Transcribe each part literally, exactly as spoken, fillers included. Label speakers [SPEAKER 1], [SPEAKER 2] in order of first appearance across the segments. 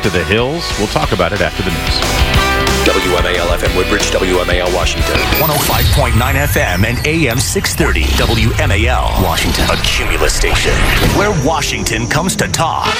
[SPEAKER 1] to the hills? We'll talk about it after the news.
[SPEAKER 2] W M A L F M Woodbridge, W M A L Washington.
[SPEAKER 3] one oh five point nine F M and A M six thirty. W M A L Washington. A Cumulus station where Washington comes to talk.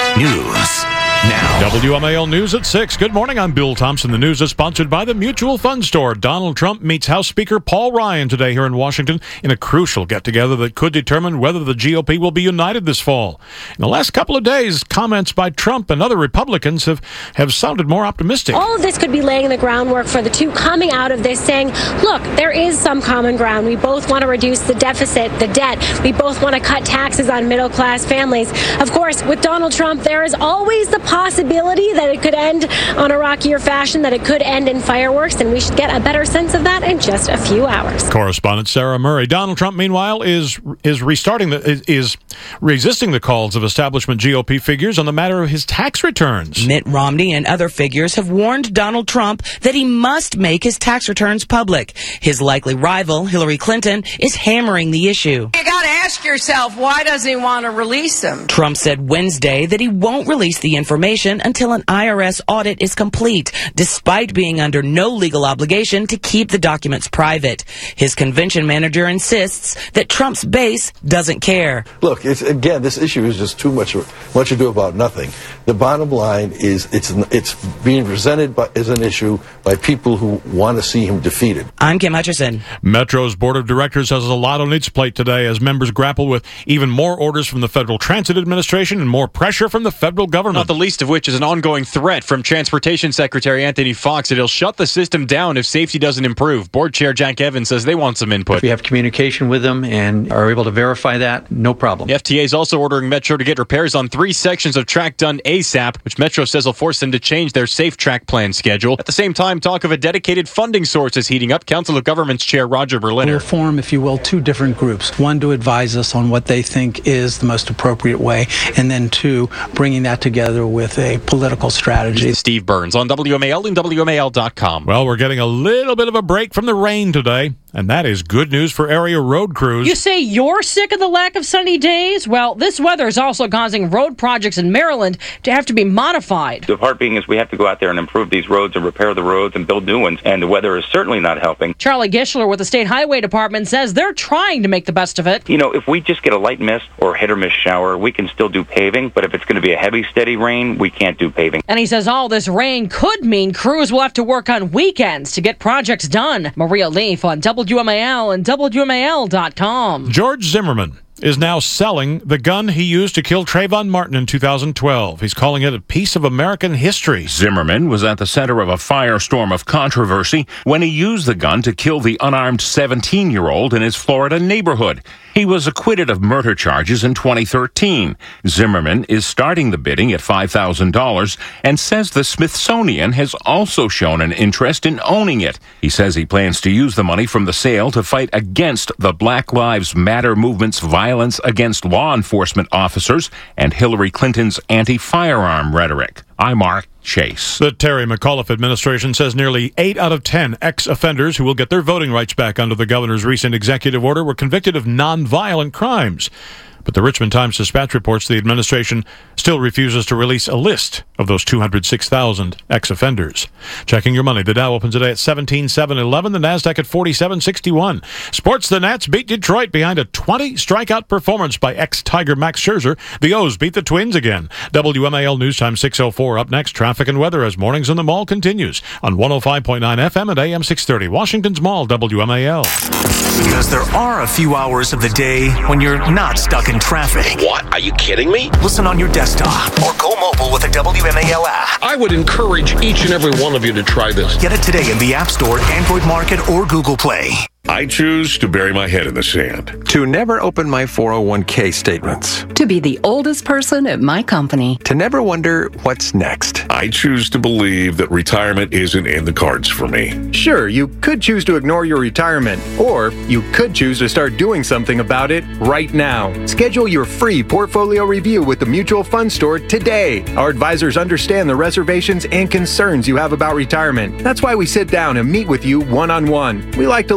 [SPEAKER 3] News now.
[SPEAKER 4] W M A L News at six. Good morning. I'm Bill Thompson. The news is sponsored by the Mutual Fund Store. Donald Trump meets House Speaker Paul Ryan today here in Washington in a crucial get-together that could determine whether the G O P will be united this fall. In the last couple of days, comments by Trump and other Republicans have, have sounded more optimistic.
[SPEAKER 5] All of this could be laying the groundwork for the two coming out of this saying, look, there is some common ground. We both want to reduce the deficit, the debt. We both want to cut taxes on middle-class families. Of course, with Donald Trump, there is always the possibility that it could end on a rockier fashion, that it could end in fireworks, and we should get a better sense of that in just a few hours.
[SPEAKER 4] Correspondent Sarah Murray. Donald Trump, meanwhile, is is restarting the is, is resisting the calls of establishment G O P figures on the matter of his tax returns.
[SPEAKER 6] Mitt Romney and other figures have warned Donald Trump that he must make his tax returns public. His likely rival, Hillary Clinton, is hammering the issue.
[SPEAKER 7] You got to ask yourself, why does he want to release them?
[SPEAKER 6] Trump said Wednesday that he won't release the information until an I R S audit is complete, despite being under no legal obligation to keep the documents private. His convention manager insists that Trump's base doesn't care.
[SPEAKER 8] Look, it's, again, this issue is just too much, much ado about nothing. The bottom line is it's it's being presented by, as an issue by people who want to see him defeated.
[SPEAKER 6] I'm Kim Hutcherson.
[SPEAKER 4] Metro's board of directors has a lot on its plate today as members grapple with even more orders from the Federal Transit Administration and more pressure from the federal government.
[SPEAKER 1] Not the least of which is an ongoing threat from Transportation Secretary Anthony Fox that he'll shut the system down if safety doesn't improve. Board Chair Jack Evans says they want some input.
[SPEAKER 9] If we have communication with them and are able to verify that, no problem.
[SPEAKER 1] The F T A is also ordering Metro to get repairs on three sections of track done ASAP, which Metro says will force them to change their safe track plan schedule. At the same time, talk of a dedicated funding source is heating up. Council of Governments Chair Roger Berliner.
[SPEAKER 10] We'll form, if you will, two different groups. One to advise us on what they think is the most appropriate way, and then two, bringing that together with a political strategy.
[SPEAKER 1] Steve Burns on W M A L and W M A L dot com.
[SPEAKER 4] Well, we're getting a little bit of a break from the rain today, and that is good news for area road crews.
[SPEAKER 11] You say you're sick of the lack of sunny days? Well, this weather is also causing road projects in Maryland to have to be modified.
[SPEAKER 12] The part being is we have to go out there and improve these roads and repair the roads and build new ones, and the weather is certainly not helping.
[SPEAKER 11] Charlie Gischler with the State Highway Department says they're trying to make the best of it.
[SPEAKER 12] You know, if we just get a light mist or hit or miss shower, we can still do paving, but if it's going to be a heavy, steady rain, we can't do paving.
[SPEAKER 11] And he says all this rain could mean crews will have to work on weekends to get projects done. Maria Leaf on W M A L and W M A L dot com.
[SPEAKER 4] George Zimmerman is now selling the gun he used to kill Trayvon Martin in two thousand twelve. He's calling it a piece of American history.
[SPEAKER 13] Zimmerman was at the center of a firestorm of controversy when he used the gun to kill the unarmed seventeen-year-old in his Florida neighborhood. He was acquitted of murder charges in twenty thirteen. Zimmerman is starting the bidding at five thousand dollars and says the Smithsonian has also shown an interest in owning it. He says he plans to use the money from the sale to fight against the Black Lives Matter movement's violence against law enforcement officers and Hillary Clinton's anti-firearm rhetoric. I'm Mark Chase.
[SPEAKER 4] The Terry McAuliffe administration says nearly eight out of ten ex-offenders who will get their voting rights back under the governor's recent executive order were convicted of nonviolent crimes. But the Richmond Times-Dispatch reports the administration still refuses to release a list of those two hundred six thousand ex-offenders. Checking your money. The Dow opens today at seventeen seven eleven, the NASDAQ at forty-seven sixty-one. Sports, the Nats beat Detroit behind a twenty strikeout performance by ex-Tiger Max Scherzer. The O's beat the Twins again. W M A L News Time six oh four. Up next, traffic and weather as Mornings in the Mall continues on one oh five point nine F M and A M six thirty. Washington's Mall, W M A L.
[SPEAKER 3] Because there are a few hours of the day when you're not stuck in traffic.
[SPEAKER 2] What? Are you kidding me?
[SPEAKER 3] Listen on your desktop or go mobile with the W M A L app.
[SPEAKER 14] I would encourage each and every one of you to try this.
[SPEAKER 3] Get it today in the App Store, Android Market, or Google Play.
[SPEAKER 14] I choose to bury my head in the sand.
[SPEAKER 15] To never open my four oh one k statements.
[SPEAKER 16] To be the oldest person at my company.
[SPEAKER 15] To never wonder what's next.
[SPEAKER 14] I choose to believe that retirement isn't in the cards for me.
[SPEAKER 17] Sure, you could choose to ignore your retirement, or you could choose to start doing something about it right now. Schedule your free portfolio review with the Mutual Fund Store today. Our advisors understand the reservations and concerns you have about retirement. That's why we sit down and meet with you one-on-one. We like to listen to what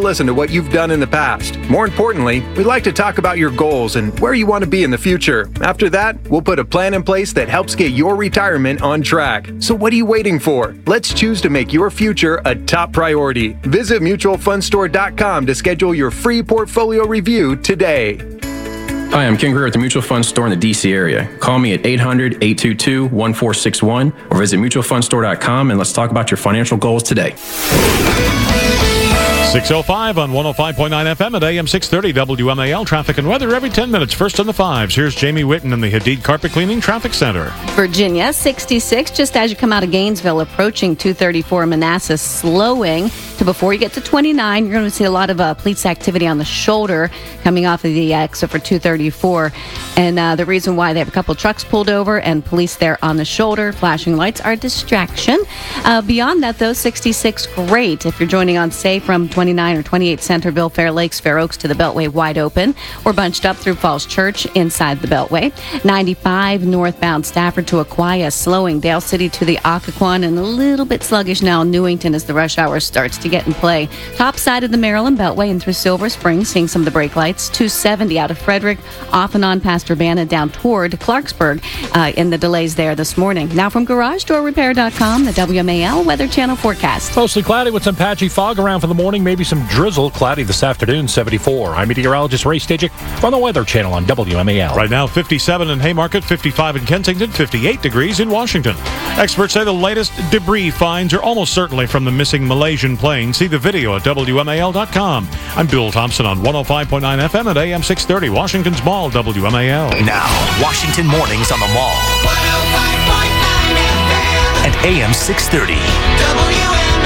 [SPEAKER 17] what you've done in the past. More importantly, we'd like to talk about your goals and where you want to be in the future. After that, we'll put a plan in place that helps get your retirement on track. So what are you waiting for? Let's choose to make your future a top priority. Visit mutual fund store dot com to schedule your free portfolio review today.
[SPEAKER 18] Hi, I'm Ken Greer at the Mutual Fund Store in the D C area. Call me at eight hundred, eight two two, one four six one or visit mutual fund store dot com and let's talk about your financial goals today.
[SPEAKER 4] six oh five on one oh five point nine F M at A M six thirty W M A L. Traffic and weather every ten minutes. First on the fives. Here's Jamie Whitten in the Hadid Carpet Cleaning Traffic Center.
[SPEAKER 19] Virginia, sixty-six, just as you come out of Gainesville, approaching two thirty-four Manassas, slowing to before you get to twenty-nine. You're going to see a lot of uh, police activity on the shoulder coming off of the exit for two thirty-four. And uh, the reason why they have a couple trucks pulled over and police there on the shoulder, flashing lights are distraction. Uh, beyond that, though, sixty-six, great. If you're joining on, say, from twenty-nine or twenty-eight Centerville, Fair Lakes, Fair Oaks to the Beltway wide open, or bunched up through Falls Church inside the Beltway. ninety-five northbound Stafford to Aquia, slowing Dale City to the Occoquan, and a little bit sluggish now in Newington as the rush hour starts to get in play. Top side of the Maryland Beltway and through Silver Spring, seeing some of the brake lights. two seventy out of Frederick, off and on past Urbana down toward Clarksburg uh, in the delays there this morning. Now from Garage Door Repair dot com, the W M A L Weather Channel forecast.
[SPEAKER 20] Mostly cloudy with some patchy fog around for the morning, maybe some drizzle. Cloudy this afternoon, seventy-four. I'm meteorologist Ray Stajic from the Weather Channel on W M A L.
[SPEAKER 4] Right now, fifty-seven in Haymarket, fifty-five in Kensington, fifty-eight degrees in Washington. Experts say the latest debris finds are almost certainly from the missing Malaysian plane. See the video at W M A L dot com. I'm Bill Thompson on one oh five point nine F M at A M six thirty, Washington's Mall, W M A L.
[SPEAKER 3] Now, Washington Mornings on the Mall. one oh five point nine F M. At A M six thirty.
[SPEAKER 21] W M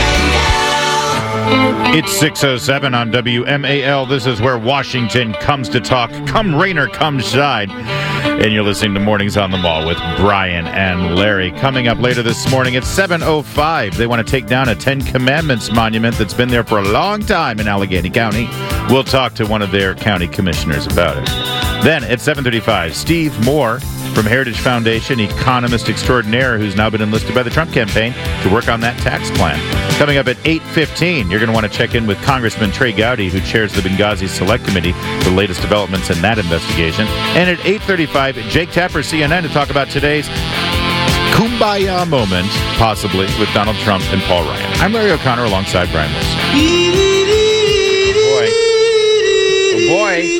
[SPEAKER 21] A L. It's six oh seven on W M A L. This is where Washington comes to talk. Come rain or come shine. And you're listening to Mornings on the Mall with Brian and Larry. Coming up later this morning at seven oh five, they want to take down a Ten Commandments monument that's been there for a long time in Allegheny County. We'll talk to one of their county commissioners about it. Then at seven thirty-five, Steve Moore from Heritage Foundation, economist extraordinaire who's now been enlisted by the Trump campaign to work on that tax plan. Coming up at eight fifteen, you're going to want to check in with Congressman Trey Gowdy, who chairs the Benghazi Select Committee, for the latest developments in that investigation. And at eight thirty-five, Jake Tapper, C N N, to talk about today's kumbaya moment, possibly, with Donald Trump and Paul Ryan. I'm Larry O'Connor alongside Brian Wilson. Boy. Oh boy.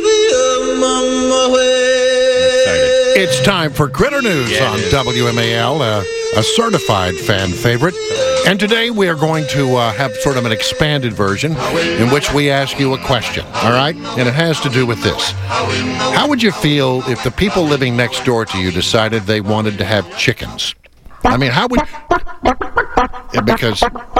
[SPEAKER 22] It's time for Critter News yeah, on W M A L, uh, a certified fan favorite. And today we are going to uh, have sort of an expanded version in which we ask you a question, all right? And it has to do with this. How would you feel if the people living next door to you decided they wanted to have chickens? I mean, how would... Yeah, because...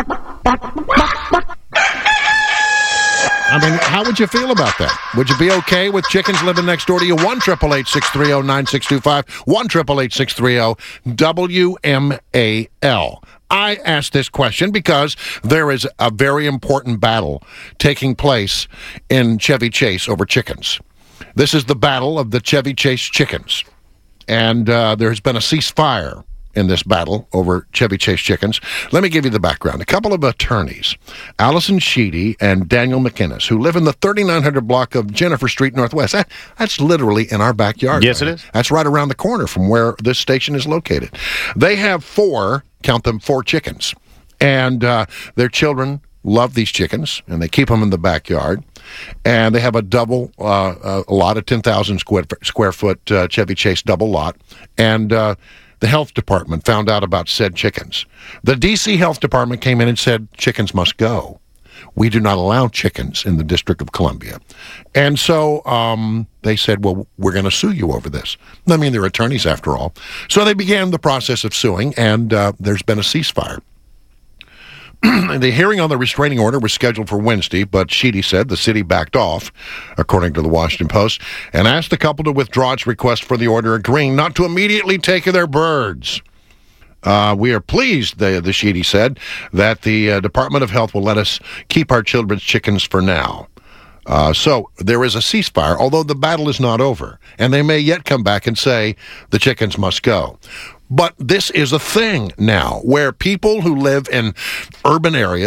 [SPEAKER 22] I mean, how would you feel about that? Would you be okay with chickens living next door to you? one eight eight eight, six three zero, nine six two five. one eight eight eight, six three zero, W M A L. I asked this question because there is a very important battle taking place in Chevy Chase over chickens. This is the battle of the Chevy Chase chickens. And uh, there has been a ceasefire in this battle over Chevy Chase chickens. Let me give you the background. A couple of attorneys, Allison Sheedy and Daniel McInnes, who live in the thirty-nine hundred block of Jennifer Street Northwest. That, that's literally in our backyard.
[SPEAKER 21] Yes,
[SPEAKER 22] right?
[SPEAKER 21] It is.
[SPEAKER 22] That's right around the corner from where this station is located. They have four, count them, four chickens. And uh, their children love these chickens, and they keep them in the backyard. And they have a double uh, a lot, a ten thousand square, square foot uh, Chevy Chase double lot. And uh, the health department found out about said chickens. The D C Health Department came in and said, chickens must go. We do not allow chickens in the District of Columbia. And so um, they said, well, we're going to sue you over this. I mean, they're attorneys after all. So they began the process of suing, and uh, there's been a ceasefire. The hearing on the restraining order was scheduled for Wednesday, but Sheedy said the city backed off, according to the Washington Post, and asked the couple to withdraw its request for the order, agreeing not to immediately take their birds. Uh, we are pleased, the, the Sheedy said, that the uh, Department of Health will let us keep our children's chickens for now. Uh, so there is a ceasefire, although the battle is not over, and they may yet come back and say the chickens must go. But this is a thing now where people who live in urban areas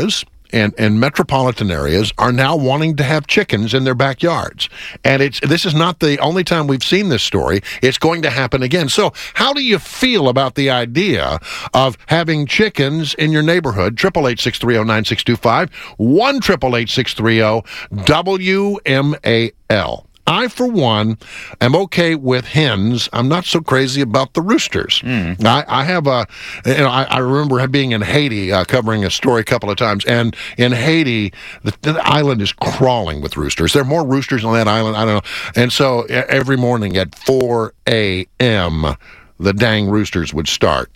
[SPEAKER 22] and, and metropolitan areas are now wanting to have chickens in their backyards. And it's this is not the only time we've seen this story. It's going to happen again. So how do you feel about the idea of having chickens in your neighborhood? eight eight eight, six three zero, nine six two five, one eight eight eight, six three zero, W M A L. I, for one, am okay with hens. I'm not so crazy about the roosters. Mm. I, I have a, you know, I, I remember being in Haiti, uh, covering a story a couple of times, and in Haiti, the, the island is crawling with roosters. There are more roosters on that island, I don't know. And so every morning at four a.m., the dang roosters would start.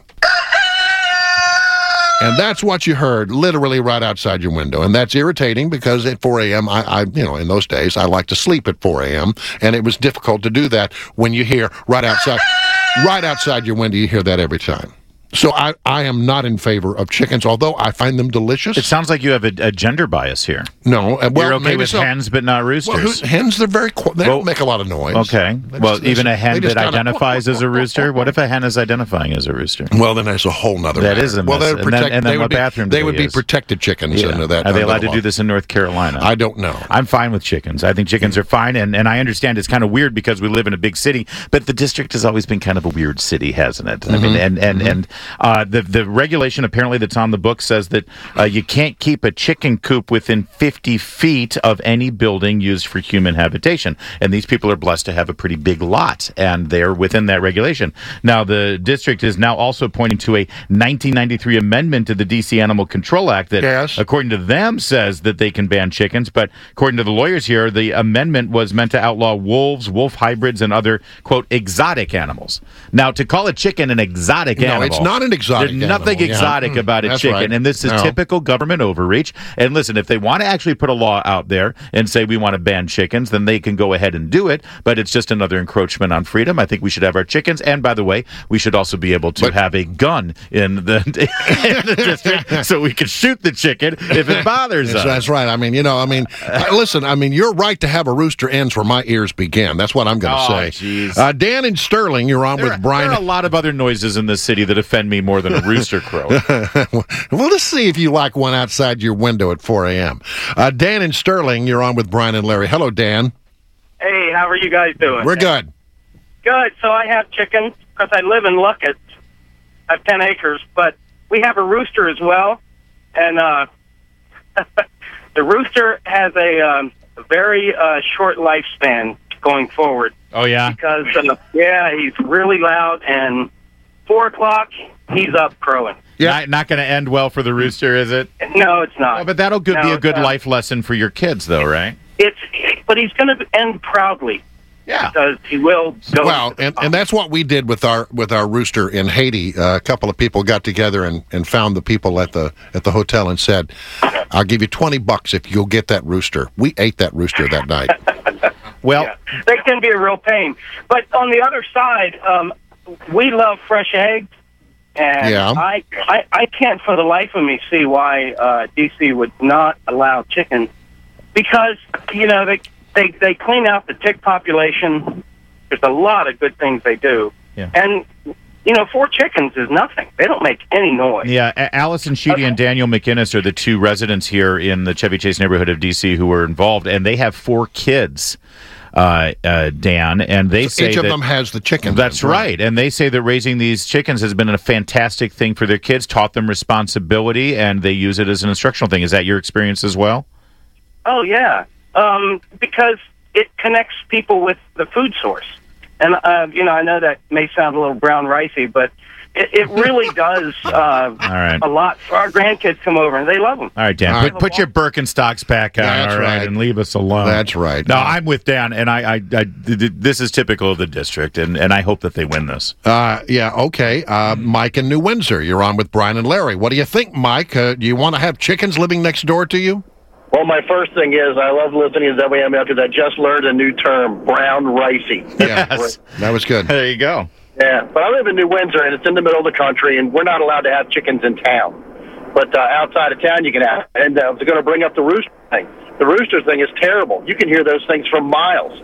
[SPEAKER 22] And that's what you heard literally right outside your window. And that's irritating because at four a.m., I, I, you know, in those days, I like to sleep at four a.m., and it was difficult to do that when you hear right outside, right outside your window, you hear that every time. So I, I am not in favor of chickens, although I find them delicious.
[SPEAKER 21] It sounds like you have a, a gender bias here.
[SPEAKER 22] No. Uh, well,
[SPEAKER 21] You're okay
[SPEAKER 22] maybe
[SPEAKER 21] with
[SPEAKER 22] so.
[SPEAKER 21] hens, but not roosters.
[SPEAKER 22] Well, who, hens, they're very, qu- they
[SPEAKER 21] well,
[SPEAKER 22] don't make a lot of noise.
[SPEAKER 21] Okay.
[SPEAKER 22] They
[SPEAKER 21] well,
[SPEAKER 22] just,
[SPEAKER 21] even
[SPEAKER 22] they,
[SPEAKER 21] a hen that
[SPEAKER 22] kinda,
[SPEAKER 21] identifies as a rooster? What if a hen is identifying as a rooster?
[SPEAKER 22] Well, then that's a whole nother
[SPEAKER 21] That
[SPEAKER 22] matter.
[SPEAKER 21] is a
[SPEAKER 22] well,
[SPEAKER 21] mess.
[SPEAKER 22] they would
[SPEAKER 21] And
[SPEAKER 22] protect,
[SPEAKER 21] then, and then
[SPEAKER 22] they
[SPEAKER 21] what
[SPEAKER 22] would be,
[SPEAKER 21] bathroom
[SPEAKER 22] They
[SPEAKER 21] do
[SPEAKER 22] would
[SPEAKER 21] they
[SPEAKER 22] be
[SPEAKER 21] use?
[SPEAKER 22] protected chickens.
[SPEAKER 21] Yeah.
[SPEAKER 22] Under that,
[SPEAKER 21] Are they allowed to
[SPEAKER 22] law.
[SPEAKER 21] do this in North Carolina?
[SPEAKER 22] I don't know.
[SPEAKER 21] I'm fine with chickens. I think chickens are fine, and, and I understand it's kind of weird because we live in a big city, but the district has always been kind of a weird city, hasn't it? Mm-hmm. I mean, and and, mm-hmm. and uh, the, the regulation apparently that's on the book says that uh, you can't keep a chicken coop within fifty feet of any building used for human habitation. And these people are blessed to have a pretty big lot, and they're within that regulation. Now, the district is now also pointing to a nineteen ninety-three amendment to the D C Animal Control Act that, yes. according to them, says that they can ban chickens. But according to the lawyers here, the amendment was meant to outlaw wolves, wolf hybrids, and other, quote, exotic animals. Now, to call a chicken an exotic
[SPEAKER 22] no,
[SPEAKER 21] animal...
[SPEAKER 22] No, it's not an exotic
[SPEAKER 21] There's
[SPEAKER 22] animal.
[SPEAKER 21] nothing exotic
[SPEAKER 22] yeah.
[SPEAKER 21] about a
[SPEAKER 22] That's
[SPEAKER 21] chicken,
[SPEAKER 22] right.
[SPEAKER 21] and this is
[SPEAKER 22] no.
[SPEAKER 21] typical government overreach. And listen, if they want to actually put a law out there and say we want to ban chickens, then they can go ahead and do it, but it's just another encroachment on freedom. I think we should have our chickens, and by the way, we should also be able to but, have a gun in the, in the district so we can shoot the chicken if it bothers
[SPEAKER 22] that's,
[SPEAKER 21] us.
[SPEAKER 22] That's right. I mean, you know, I mean, uh, listen, I mean, your right to have a rooster ends where my ears begin. That's what I'm going to
[SPEAKER 21] oh,
[SPEAKER 22] say. Uh, Dan in Sterling, you're on
[SPEAKER 21] there
[SPEAKER 22] with
[SPEAKER 21] are,
[SPEAKER 22] Brian.
[SPEAKER 21] There are a lot of other noises in this city that offend me more than a rooster crow.
[SPEAKER 22] Well, let's see if you like one outside your window at four a.m. Uh, Dan in Sterling, you're on with Brian and Larry. Hello, Dan.
[SPEAKER 5] Hey, how are you guys doing?
[SPEAKER 22] We're good.
[SPEAKER 5] Good. So I have chickens because I live in Luckett. I have ten acres, but we have a rooster as well. And uh, the rooster has a, um, a very uh, short lifespan going forward.
[SPEAKER 21] Oh, yeah?
[SPEAKER 5] Because, uh, yeah, he's really loud, and four o'clock, he's up crowing.
[SPEAKER 21] Yeah. Not, not going to end well for the rooster, is it?
[SPEAKER 5] No, it's not.
[SPEAKER 21] Oh, but that'll good,
[SPEAKER 5] no,
[SPEAKER 21] be a good
[SPEAKER 5] not.
[SPEAKER 21] life lesson for your kids, though, right?
[SPEAKER 5] It's, but he's going to end proudly.
[SPEAKER 21] Yeah,
[SPEAKER 5] because he will go.
[SPEAKER 22] Well, and, and that's what we did with our with our rooster in Haiti. Uh, a couple of people got together and, and found the people at the at the hotel and said, "I'll give you twenty bucks if you'll get that rooster." We ate that rooster that night.
[SPEAKER 21] Well,
[SPEAKER 5] yeah, they can be a real pain. But on the other side, um, we love fresh eggs, and
[SPEAKER 22] yeah.
[SPEAKER 5] I, I I can't for the life of me see why uh, D C would not allow chickens, because you know they. They they clean out the tick population. There's a lot of good things they do.
[SPEAKER 21] Yeah.
[SPEAKER 5] And, you know, four chickens is nothing. They don't make any noise.
[SPEAKER 21] Yeah, A- Allison Sheedy okay. and Daniel McInnes are the two residents here in the Chevy Chase neighborhood of D C who were involved, and they have four kids, uh, uh, Dan, and they
[SPEAKER 22] so
[SPEAKER 21] say
[SPEAKER 22] each
[SPEAKER 21] that,
[SPEAKER 22] of them has the chickens.
[SPEAKER 21] That's right, and they say that raising these chickens has been a fantastic thing for their kids, taught them responsibility, and they use it as an instructional thing. Is that your experience as well?
[SPEAKER 5] Oh, yeah. Um, because it connects people with the food source. And, uh, you know, I know that may sound a little brown ricey, but it, it really does uh,
[SPEAKER 21] all right.
[SPEAKER 5] a lot. Our grandkids come over, and they love them.
[SPEAKER 21] All right, Dan,
[SPEAKER 5] all
[SPEAKER 21] put,
[SPEAKER 5] right.
[SPEAKER 21] put your Birkenstocks back on,
[SPEAKER 22] That's
[SPEAKER 21] all right,
[SPEAKER 22] right,
[SPEAKER 21] and leave us alone.
[SPEAKER 22] That's right.
[SPEAKER 21] No, I'm with Dan, and I, I, I this is typical of the district, and, and I hope that they win this.
[SPEAKER 22] Uh, yeah, okay. Uh, Mike in New Windsor, you're on with Brian and Larry. What do you think, Mike? Uh, do you want to have chickens living next door to you?
[SPEAKER 7] Well, my first thing is I love listening to W M L because I just learned a new term, brown ricey.
[SPEAKER 22] Yeah, yes. That was good.
[SPEAKER 21] There you go.
[SPEAKER 7] Yeah, but I live in New Windsor, and it's in the middle of the country, and we're not allowed to have chickens in town. But uh, outside of town, you can have. And uh, I was going to bring up the rooster thing. The rooster thing is terrible. You can hear those things from miles.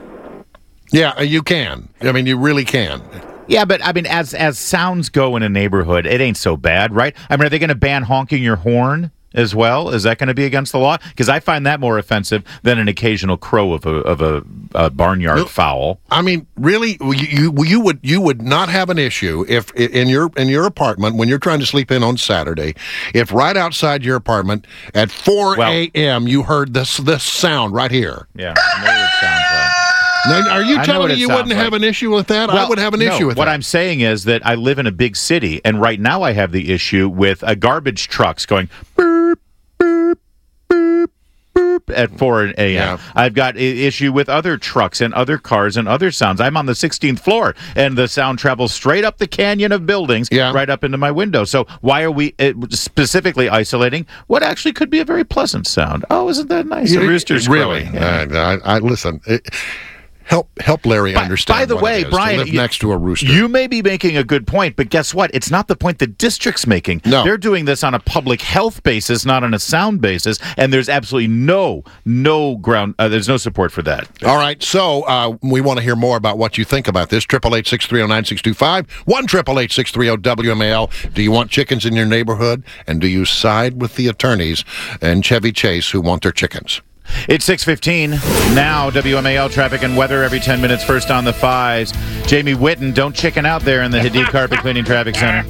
[SPEAKER 22] Yeah, you can. I mean, you really can.
[SPEAKER 21] Yeah, but I mean, as as sounds go in a neighborhood, it ain't so bad, right? I mean, are they going to ban honking your horn? as well? Is that going to be against the law? Because I find that more offensive than an occasional crow of a of a, a barnyard no, fowl.
[SPEAKER 22] I mean, really, you, you you would you would not have an issue if in your in your apartment when you're trying to sleep in on Saturday, if right outside your apartment at four a.m. you heard this this sound right here.
[SPEAKER 21] Yeah, I know what it sounds like.
[SPEAKER 22] Now, are you telling me you wouldn't
[SPEAKER 21] like.
[SPEAKER 22] have an issue with that?
[SPEAKER 21] Well,
[SPEAKER 22] I would have an
[SPEAKER 21] no,
[SPEAKER 22] issue with
[SPEAKER 21] what
[SPEAKER 22] that.
[SPEAKER 21] What I'm saying is that I live in a big city, and right now I have the issue with a garbage trucks going boop, boop, boop, boop at four a.m. Yeah. I've got an issue with other trucks and other cars and other sounds. I'm on the sixteenth floor, and the sound travels straight up the canyon of buildings, yeah. right up into my window. So why are we uh, specifically isolating what actually could be a very pleasant sound? Oh, isn't that nice?
[SPEAKER 22] Yeah,
[SPEAKER 21] a rooster's
[SPEAKER 22] really.
[SPEAKER 21] crowing. Yeah.
[SPEAKER 22] I, I, I listen. It, Help help Larry
[SPEAKER 21] by,
[SPEAKER 22] understand.
[SPEAKER 21] By the
[SPEAKER 22] what
[SPEAKER 21] way,
[SPEAKER 22] it is
[SPEAKER 21] Brian,
[SPEAKER 22] to live
[SPEAKER 21] you,
[SPEAKER 22] next to a rooster.
[SPEAKER 21] You may be making a good point, but guess what? It's not the point the district's making.
[SPEAKER 22] No.
[SPEAKER 21] They're doing this on a public health basis, not on a sound basis, and there's absolutely no no ground. Uh, there's no support for that.
[SPEAKER 22] All right, so uh, we want to hear more about what you think about this. Triple eight six three zero nine six two five one triple eight six three zero W M A L. Do you want chickens in your neighborhood, and do you side with the attorneys and Chevy Chase who want their chickens?
[SPEAKER 21] It's six fifteen. Now, W M A L traffic and weather every ten minutes. First on the fives. Jamie Whitten, don't chicken out there in the Hadid Carpet Cleaning Traffic Center.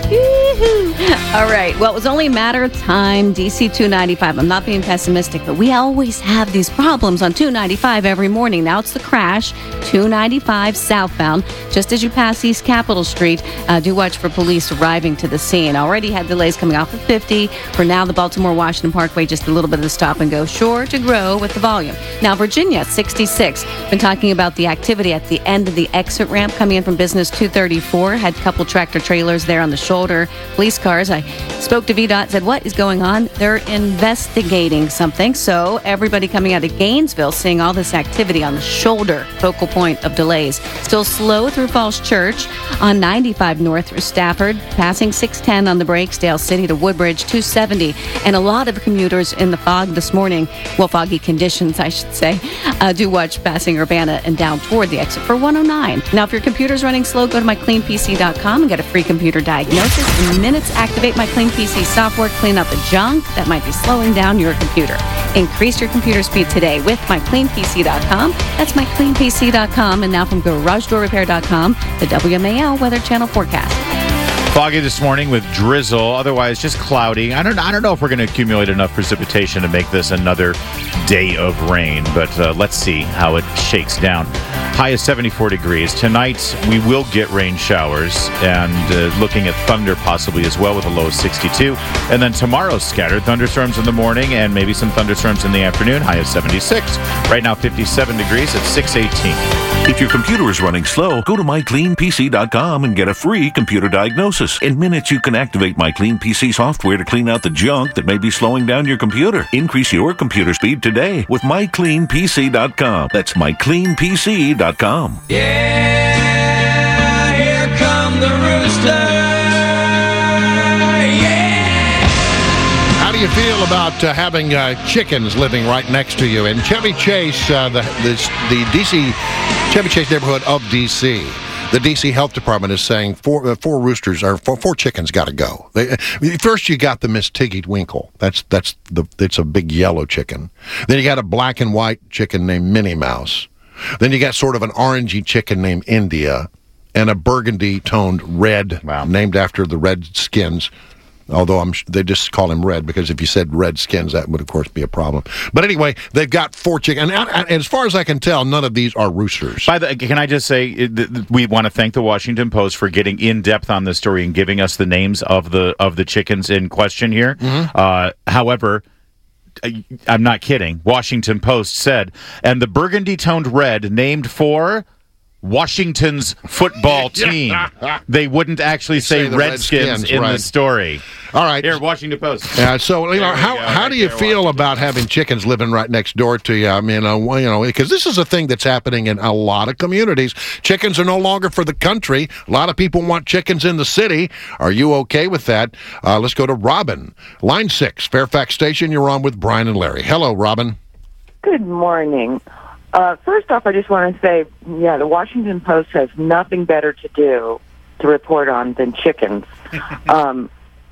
[SPEAKER 19] All right. Well, it was only a matter of time. D C two ninety-five. I'm not being pessimistic, but we always have these problems on two ninety-five every morning. Now it's the crash, two ninety-five southbound. Just as you pass East Capitol Street, uh, do watch for police arriving to the scene. Already had delays coming off of fifty. For now, the Baltimore-Washington Parkway, just a little bit of the stop and go. Sure to grow with the volume. Now, Virginia, sixty-six. Been talking about the activity at the end of the exit ramp coming in from Business two thirty-four. Had a couple tractor trailers there on the shoulder. Police cars. I spoke to V DOT, said, what is going on? They're investigating something. So everybody coming out of Gainesville seeing all this activity on the shoulder, focal point of delays. Still slow through Falls Church on ninety-five north through Stafford, passing six ten on the brakes, Dale City to Woodbridge, two seventy. And a lot of commuters in the fog this morning, well, foggy conditions, I should say, uh, do watch passing Urbana and down toward the exit for one oh nine. Now, if your computer's running slow, go to my clean P C dot com and get a free computer diagnosis. In minutes, activate My Clean P C software, clean out the junk that might be slowing down your computer. Increase your computer speed today with my clean P C dot com. That's my clean P C dot com. And now from garage door repair dot com, the W M A L Weather Channel forecast.
[SPEAKER 21] Foggy this morning with drizzle, otherwise just cloudy. I don't I don't know if we're going to accumulate enough precipitation to make this another day of rain, but uh, let's see how it shakes down. High is seventy-four degrees. Tonight, we will get rain showers and uh, looking at thunder possibly as well with a low of sixty-two. And then tomorrow, scattered thunderstorms in the morning and maybe some thunderstorms in the afternoon. High is seventy-six. Right now, fifty-seven degrees at six eighteen.
[SPEAKER 6] If your computer is running slow, go to my clean P C dot com and get a free computer diagnosis. In minutes, you can activate My Clean P C software to clean out the junk that may be slowing down your computer. Increase your computer speed today with my clean P C dot com. That's my clean P C dot com.
[SPEAKER 8] Yeah, here come the rooster. Yeah.
[SPEAKER 22] How do you feel about uh, having uh, chickens living right next to you? In Chevy Chase, uh, the, the the D C Chevy Chase neighborhood of D C, the D C Health Department is saying four uh, four roosters or four, four chickens got to go. They, uh, first, you got the Miss Tiggy Winkle. That's that's the it's a big yellow chicken. Then you got a black and white chicken named Minnie Mouse. Then you got sort of an orangey chicken named India, and a burgundy toned red, wow. named after the Redskins. Although I'm, they just call him Red because if you said Redskins, that would of course be a problem. But anyway, they've got four chickens, and, and as far as I can tell, none of these are roosters.
[SPEAKER 21] By the, can I just say we want to thank the Washington Post for getting in depth on this story and giving us the names of the of the chickens in question here. Mm-hmm. Uh, however, I'm not kidding. Washington Post said, and the burgundy toned red named for Washington's football team. They wouldn't actually say, say Redskins, Redskins in right. the story.
[SPEAKER 22] All right.
[SPEAKER 21] Here, Washington Post.
[SPEAKER 22] Yeah, so, you know, how, how do you feel about having chickens living right next door to you? I mean, uh, you know, because this is a thing that's happening in a lot of communities. Chickens are no longer for the country. A lot of people want chickens in the city. Are you okay with that? Uh, let's go to Robin. Line six, Fairfax Station. You're on with Brian and Larry. Hello, Robin.
[SPEAKER 23] Good morning. Uh, first off, I just want to say, yeah, the Washington Post has nothing better to do to report on than chickens. um,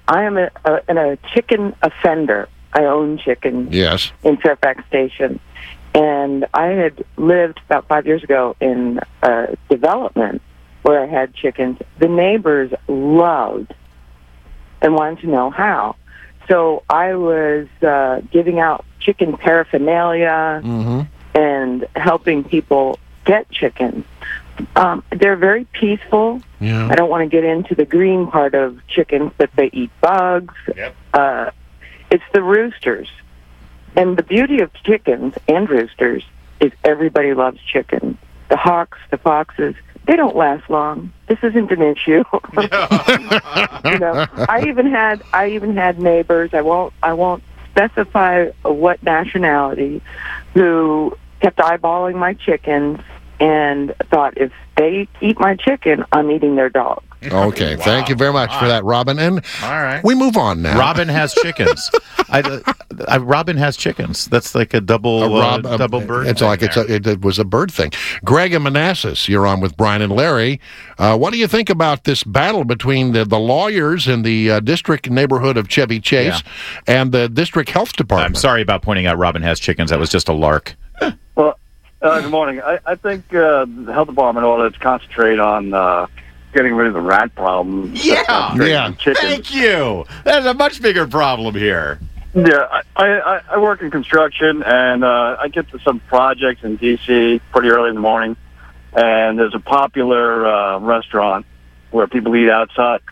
[SPEAKER 23] I am a, a, a chicken offender. I own chickens
[SPEAKER 22] Yes.
[SPEAKER 23] in Fairfax Station. And I had lived about five years ago in a development where I had chickens. The neighbors loved and wanted to know how. So I was uh, giving out chicken paraphernalia
[SPEAKER 22] Mm-hmm.
[SPEAKER 23] and helping people get chickens. Um, they're very peaceful.
[SPEAKER 22] Yeah.
[SPEAKER 23] I don't want to get into the green part of chickens, but they eat bugs.
[SPEAKER 22] Yep.
[SPEAKER 23] Uh, it's the roosters. And the beauty of chickens and roosters is everybody loves chicken. The hawks, the foxes, they don't last long. This isn't an issue. you know, I even had I even had neighbors. I won't I won't specify what nationality, who kept eyeballing my chickens and thought, if they eat my chicken, I'm eating their dog.
[SPEAKER 22] Okay,
[SPEAKER 21] Wow.
[SPEAKER 22] thank you very much for that, Robin. And
[SPEAKER 21] All right.
[SPEAKER 22] we move on now.
[SPEAKER 21] Robin has chickens. I, I, Robin has chickens. That's like a double
[SPEAKER 22] A rob-
[SPEAKER 21] uh, double bird.
[SPEAKER 22] It's
[SPEAKER 21] thing
[SPEAKER 22] like it's
[SPEAKER 21] there.
[SPEAKER 22] a, it, it was a bird thing. Greg and Manassas, you're on with Brian and Larry. Uh, what do you think about this battle between the, the lawyers in the uh, district neighborhood of Chevy Chase and the district health department?
[SPEAKER 21] I'm sorry about pointing out Robin has chickens. That was just a lark.
[SPEAKER 1] Well, uh, good morning. I, I think uh, the health department ought to concentrate on uh, getting rid of the rat problem.
[SPEAKER 21] Yeah,
[SPEAKER 22] yeah.
[SPEAKER 21] Thank you. That's a much bigger problem here.
[SPEAKER 1] Yeah, I, I, I work in construction, and uh, I get to some projects in D C pretty early in the morning, and there's a popular uh, restaurant where people eat outside.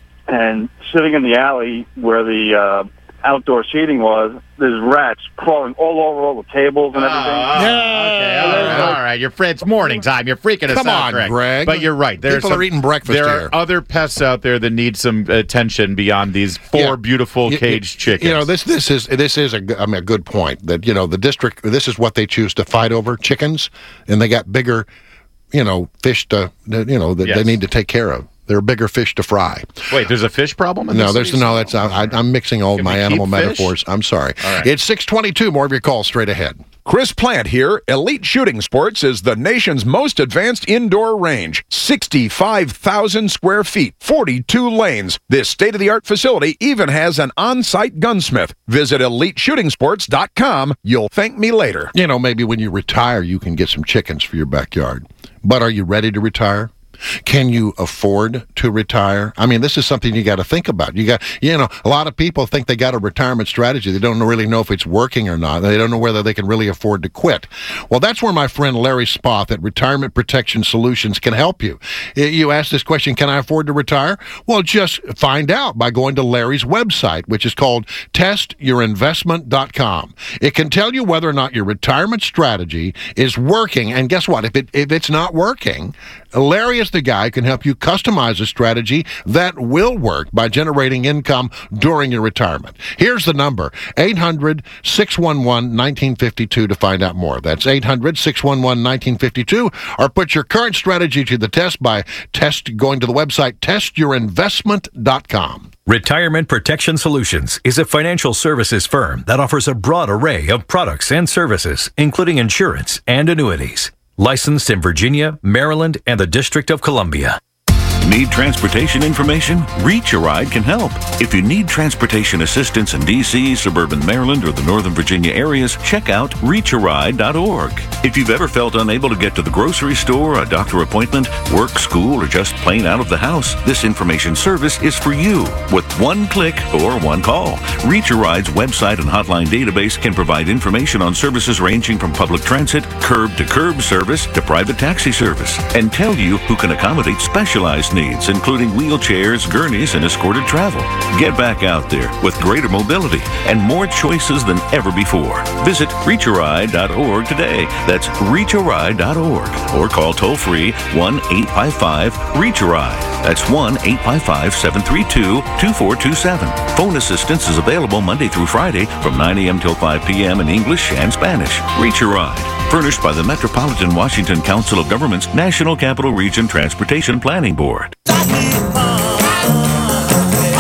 [SPEAKER 1] And sitting in the alley where the uh, outdoor seating was, there's rats crawling all over all the tables and everything.
[SPEAKER 21] Okay, all right, all right. You're it's morning time. You're freaking us
[SPEAKER 22] Come
[SPEAKER 21] out,
[SPEAKER 22] on, Greg.
[SPEAKER 21] But you're right. There
[SPEAKER 22] People
[SPEAKER 21] are, some,
[SPEAKER 22] are eating breakfast
[SPEAKER 21] There
[SPEAKER 22] here.
[SPEAKER 21] are other pests out there that need some attention beyond these four
[SPEAKER 22] Yeah.
[SPEAKER 21] beautiful
[SPEAKER 22] You-
[SPEAKER 21] caged
[SPEAKER 22] you,
[SPEAKER 21] chickens.
[SPEAKER 22] You know, this this is this is a, g- I mean, a good point that, you know, the district, this is what they choose to fight over, chickens, and they got bigger, you know, fish to, you know, that
[SPEAKER 21] Yes.
[SPEAKER 22] they need to take care of. They're bigger fish to fry.
[SPEAKER 21] Wait, there's a fish problem? In
[SPEAKER 22] No,
[SPEAKER 21] this
[SPEAKER 22] there's
[SPEAKER 21] season?
[SPEAKER 22] no. That's I, I'm mixing all
[SPEAKER 21] Can
[SPEAKER 22] my
[SPEAKER 21] we
[SPEAKER 22] animal
[SPEAKER 21] keep fish?
[SPEAKER 22] metaphors. I'm sorry.
[SPEAKER 21] All right.
[SPEAKER 22] It's six twenty-two. More of your calls straight ahead.
[SPEAKER 9] Chris Plant here. Elite Shooting Sports is the nation's most advanced indoor range. sixty-five thousand square feet, forty-two lanes. This state-of-the-art facility even has an on-site gunsmith. Visit elite shooting sports dot com. You'll thank me later.
[SPEAKER 22] You know, maybe when you retire, you can get some chickens for your backyard. But are you ready to retire? Can you afford to retire? I mean, this is something you got to think about. You got, you know, a lot of people think they got a retirement strategy. They don't really know if it's working or not. They don't know whether they can really afford to quit. Well, that's where my friend Larry Spoth at Retirement Protection Solutions can help you. You ask this question, can I afford to retire? Well, just find out by going to Larry's website, which is called test your investment dot com. It can tell you whether or not your retirement strategy is working. And guess what? If it if it's not working, Larry is the guy who can help you customize a strategy that will work by generating income during your retirement. Here's the number, eight hundred, six one one, one nine five two to find out more. That's eight hundred, six one one, one nine five two, or put your current strategy to the test by test going to the website test your investment dot com.
[SPEAKER 10] Retirement Protection Solutions is a financial services firm that offers a broad array of products and services, including insurance and annuities. Licensed in Virginia, Maryland, and the District of Columbia.
[SPEAKER 6] Need transportation information? Reach a Ride can help. If you need transportation assistance in D C, suburban Maryland, or the Northern Virginia areas, check out reach a ride dot org. If you've ever felt unable to get to the grocery store, a doctor appointment, work, school, or just plain out of the house, this information service is for you. With one click or one call, Reach a Ride's website and hotline database can provide information on services ranging from public transit, curb-to-curb service, to private taxi service, and tell you who can accommodate specialized needs, including wheelchairs, gurneys, and escorted travel. Get back out there with greater mobility and more choices than ever before. Visit reach a ride dot org today. That's reach a ride dot org. Or call toll-free one eight five five, reach a ride. That's one eight five five, seven three two, two four two seven. Phone assistance is available Monday through Friday from nine a.m. till five p.m. in English and Spanish. Reach a Ride. Furnished by the Metropolitan Washington Council of Governments National Capital Region Transportation Planning Board.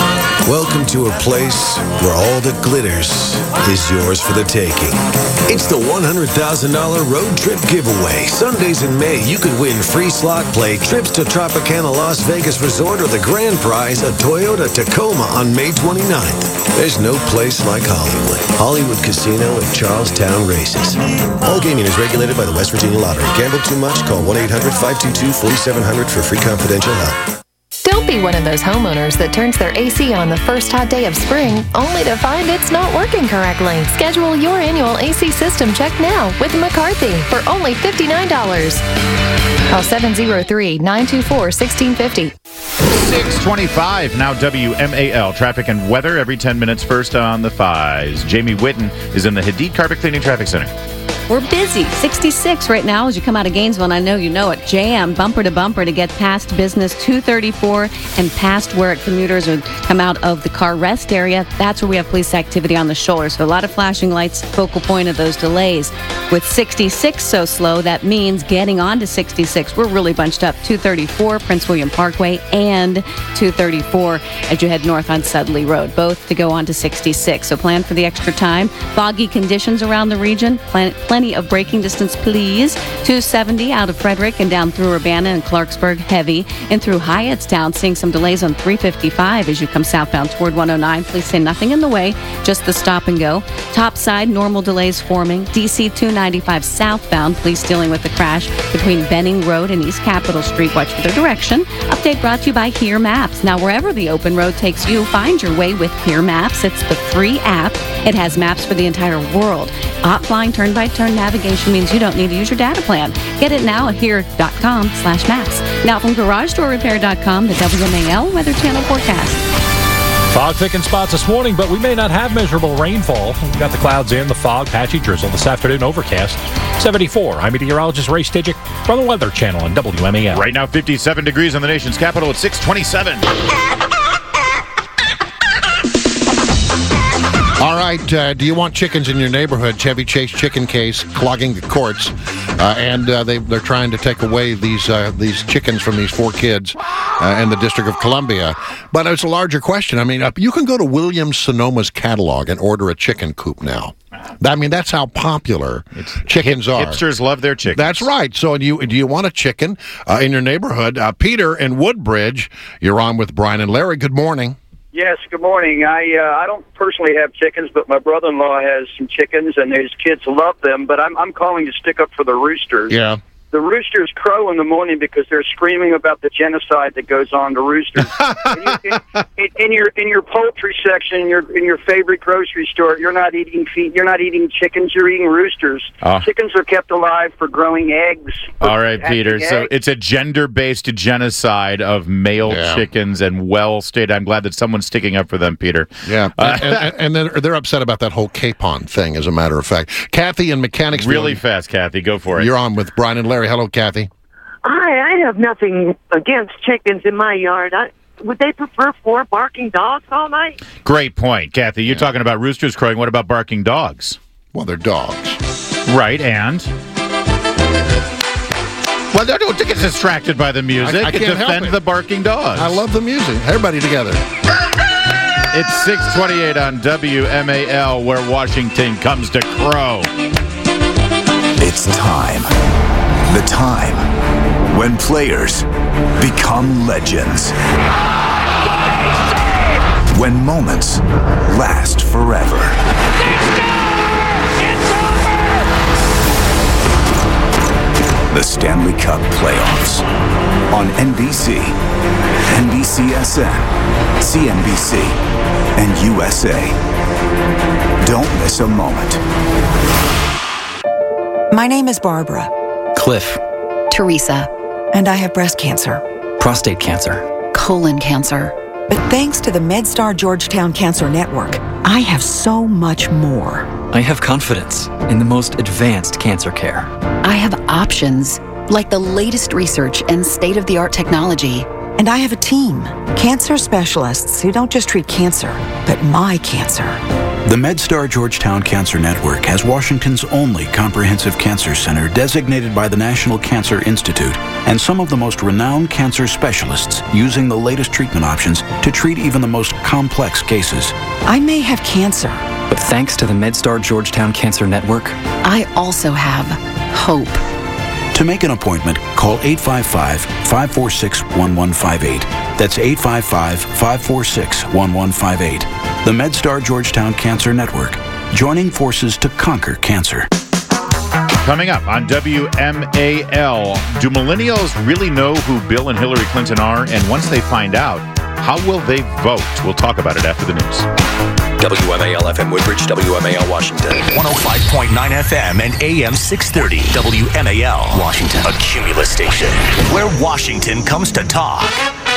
[SPEAKER 11] Welcome to a place where all that glitters is yours for the taking. It's the one hundred thousand dollars road trip giveaway. Sundays in May, you could win free slot play, trips to Tropicana Las Vegas Resort, or the grand prize, a Toyota Tacoma on May twenty-ninth. There's no place like Hollywood. Hollywood Casino and Charlestown Races. All gaming is regulated by the West Virginia Lottery. Gamble too much? Call one eight hundred five two two four seven zero zero for free confidential help.
[SPEAKER 12] Don't be one of those homeowners that turns their A C on the first hot day of spring, only to find it's not working correctly. Schedule your annual A C system check now with McCarthy for only fifty-nine dollars. Call seven oh three, nine two four, one six five oh.
[SPEAKER 21] six twenty-five, now W M A L. Traffic and weather every ten minutes, first on the fives. Jamie Whitten is in the Hadid Carpet Cleaning Traffic Center.
[SPEAKER 19] We're busy. sixty-six right now as you come out of Gainesville, and I know you know it. Jam, bumper to bumper to get past Business two thirty-four and past where commuters would come out of the car rest area. That's where we have police activity on the shoulder. So a lot of flashing lights, focal point of those delays. With sixty-six so slow, that means getting on to sixty-six. We're really bunched up. two thirty-four, Prince William Parkway, and two thirty-four as you head north on Sudley Road, both to go on to sixty-six. So plan for the extra time. Foggy conditions around the region. Plan, plenty of braking distance, please. two seventy out of Frederick and down through Urbana and Clarksburg, heavy. And through Hyattstown, seeing some delays on three fifty-five as you come southbound toward one oh nine. Please say nothing in the way, just the stop and go. Topside, normal delays forming. D C two ninety-five southbound, police dealing with the crash between Benning Road and East Capitol Street. Watch for their direction. Update brought to you by Here Maps. Now, wherever the open road takes you, find your way with Here Maps. It's the free app. It has maps for the entire world. Offline turn-by-turn navigation means you don't need to use your data plan. Get it now at here.com slash maps. Now from garage door repair dot com, the W M A L Weather Channel forecast.
[SPEAKER 20] Fog thickened spots this morning, but we may not have measurable rainfall. We've got the clouds in, the fog, patchy drizzle. This afternoon, overcast. seventy-four. I'm meteorologist Ray Stidgick from the Weather Channel on W M A L.
[SPEAKER 21] Right now, fifty-seven degrees on the nation's capital at six twenty-seven.
[SPEAKER 22] All right, uh, do you want chickens in your neighborhood? Chevy Chase chicken case clogging the courts, uh, and uh, they, they're trying to take away these uh, these chickens from these four kids uh, in the District of Columbia. But it's a larger question. I mean, uh, you can go to Williams-Sonoma's catalog and order a chicken coop now. I mean, that's how popular it's, chickens are.
[SPEAKER 21] Hipsters love their chickens.
[SPEAKER 22] That's right. So do you, do you want a chicken uh, in your neighborhood? Uh, Peter in Woodbridge, you're on with Brian and Larry. Good morning.
[SPEAKER 13] Yes, good morning. I uh, I don't personally have chickens, but my brother-in-law has some chickens, and his kids love them. But I'm I'm calling to stick up for the roosters.
[SPEAKER 22] Yeah.
[SPEAKER 13] The roosters crow in the morning because they're screaming about the genocide that goes on to roosters. in, you, in, in your in your poultry section, in your in your favorite grocery store, you're not eating feet. You're not eating chickens. You're eating roosters.
[SPEAKER 21] Oh.
[SPEAKER 13] Chickens are kept alive for growing eggs.
[SPEAKER 21] All right, Peter.
[SPEAKER 13] Eggs.
[SPEAKER 21] So it's a gender-based genocide of male
[SPEAKER 22] yeah.
[SPEAKER 21] chickens, and well stated. I'm glad that someone's sticking up for them, Peter.
[SPEAKER 22] Yeah, uh, and, and, and they're, they're upset about that whole capon thing. As a matter of fact, Kathy in Mechanicsville.
[SPEAKER 21] Really fast, Kathy. Go for it.
[SPEAKER 22] You're on with Brian and Larry. Hello, Kathy.
[SPEAKER 24] Hi, I have nothing against chickens in my yard. I, would they prefer four barking dogs all night?
[SPEAKER 21] Great point, Kathy. You're yeah. talking about roosters crowing. What about barking dogs?
[SPEAKER 22] Well, they're dogs.
[SPEAKER 21] Right, and? Well, don't, don't get distracted by the music.
[SPEAKER 22] I, I can't
[SPEAKER 21] defend
[SPEAKER 22] help
[SPEAKER 21] the barking dogs.
[SPEAKER 22] I love the music. Everybody together.
[SPEAKER 21] It's six twenty-eight on W M A L, where Washington comes to crow.
[SPEAKER 3] It's time. The time when players become legends. When moments last forever. The Stanley Cup Playoffs on N B C, N B C S N, C N B C, and U S A. Don't miss a moment.
[SPEAKER 25] My name is Barbara.
[SPEAKER 26] Cliff.
[SPEAKER 25] Teresa. And I have breast cancer.
[SPEAKER 26] Prostate cancer.
[SPEAKER 25] Colon cancer. But thanks to the MedStar Georgetown Cancer Network, I have so much more.
[SPEAKER 26] I have confidence in the most advanced cancer care.
[SPEAKER 16] I have options, like the latest research and state-of-the-art technology.
[SPEAKER 25] And I have a team. Cancer specialists who don't just treat cancer, but my cancer.
[SPEAKER 2] The MedStar Georgetown Cancer Network has Washington's only comprehensive cancer center designated by the National Cancer Institute and some of the most renowned cancer specialists using the latest treatment options to treat even the most complex cases.
[SPEAKER 25] I may have cancer,
[SPEAKER 26] but thanks to the MedStar Georgetown Cancer Network,
[SPEAKER 16] I also have hope.
[SPEAKER 2] To make an appointment, call eight five five, five four six, one one five eight. That's eight five five, five four six, one one five eight. The MedStar Georgetown Cancer Network, joining forces to conquer cancer.
[SPEAKER 21] Coming up on W M A L, do millennials really know who Bill and Hillary Clinton are? And once they find out, how will they vote? We'll talk about it after the news.
[SPEAKER 4] W M A L F M Woodbridge, W M A L Washington. one oh five point nine F M and A M six thirty. W M A L Washington. A Cumulus station where Washington comes to talk.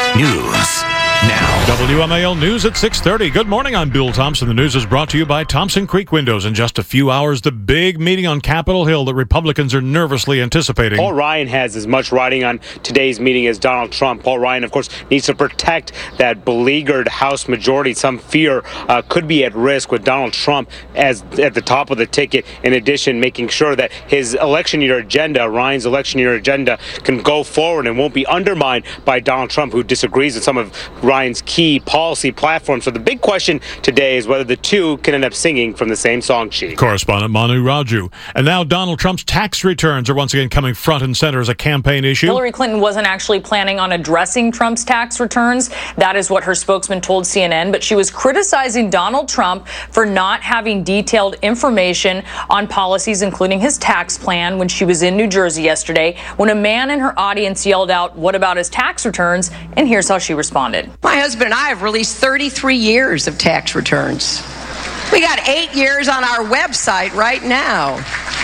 [SPEAKER 4] News now.
[SPEAKER 20] W M A L News at six thirty. Good morning, I'm Bill Thompson. The news is brought to you by Thompson Creek Windows. In just a few hours, the big meeting on Capitol Hill that Republicans are nervously anticipating.
[SPEAKER 14] Paul Ryan has as much riding on today's meeting as Donald Trump. Paul Ryan, of course, needs to protect that beleaguered House majority. Some fear uh, could be at risk with Donald Trump as at the top of the ticket. In addition, making sure that his election year agenda, Ryan's election year agenda, can go forward and won't be undermined by Donald Trump, who disagrees with some of Ryan's key policy platforms. So the big question today is whether the two can end up singing from the same song sheet.
[SPEAKER 20] Correspondent Manu Raju. And now Donald Trump's tax returns are once again coming front and center as a campaign issue.
[SPEAKER 15] Hillary Clinton wasn't actually planning on addressing Trump's tax returns. That is what her spokesman told C N N. But she was criticizing Donald Trump for not having detailed information on policies, including his tax plan, when she was in New Jersey yesterday, when a man in her audience yelled out, "What about his tax returns?" And here's how she responded.
[SPEAKER 17] My husband and I have released thirty-three years of tax returns. We got eight years on our website right now.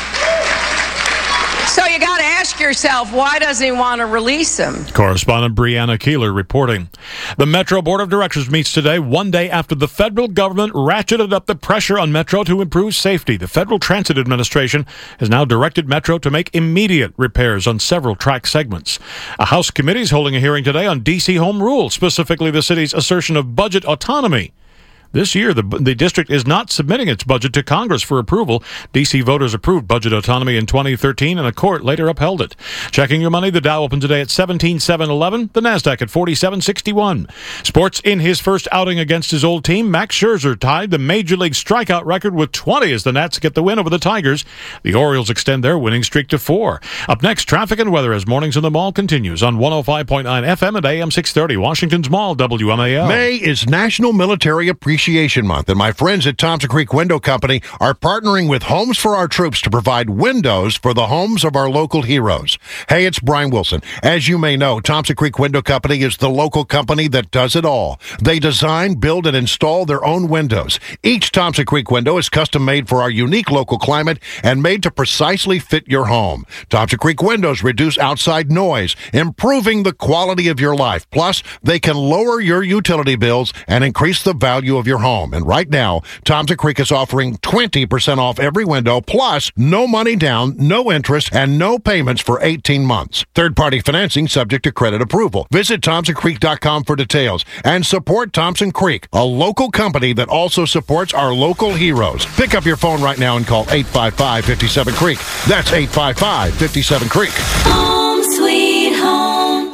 [SPEAKER 17] So you got to ask yourself, why doesn't he want to release them?
[SPEAKER 20] Correspondent Brianna Keeler reporting. The Metro Board of Directors meets today, one day after the federal government ratcheted up the pressure on Metro to improve safety. The Federal Transit Administration has now directed Metro to make immediate repairs on several track segments. A House committee is holding a hearing today on D C Home Rule, specifically the city's assertion of budget autonomy. This year, the, the district is not submitting its budget to Congress for approval. D C voters approved budget autonomy in twenty thirteen, and a court later upheld it. Checking your money, the Dow opened today at seventeen seven eleven, the NASDAQ at forty-seven sixty-one. Sports, in his first outing against his old team, Max Scherzer tied the Major League strikeout record with twenty as the Nats get the win over the Tigers. The Orioles extend their winning streak to four. Up next, traffic and weather as Mornings in the Mall continues on one oh five point nine F M and A M six thirty, Washington's Mall, W M A L.
[SPEAKER 22] May is National Military Appreciation Month, and my friends at Thompson Creek Window Company are partnering with Homes for Our Troops to provide windows for the homes of our local heroes. Hey, it's Brian Wilson. As you may know, Thompson Creek Window Company is the local company that does it all. They design, build, and install their own windows. Each Thompson Creek window is custom made for our unique local climate and made to precisely fit your home. Thompson Creek windows reduce outside noise, improving the quality of your life. Plus, they can lower your utility bills and increase the value of your home. And right now, Thompson Creek is offering twenty percent off every window, plus no money down, no interest, and no payments for eighteen months. Third-party financing subject to credit approval. Visit thompson creek dot com for details and support Thompson Creek, a local company that also supports our local heroes. Pick up your phone right now and call eight five five, five seven, creek. That's eight five five, five seven, creek.
[SPEAKER 18] Home sweet home,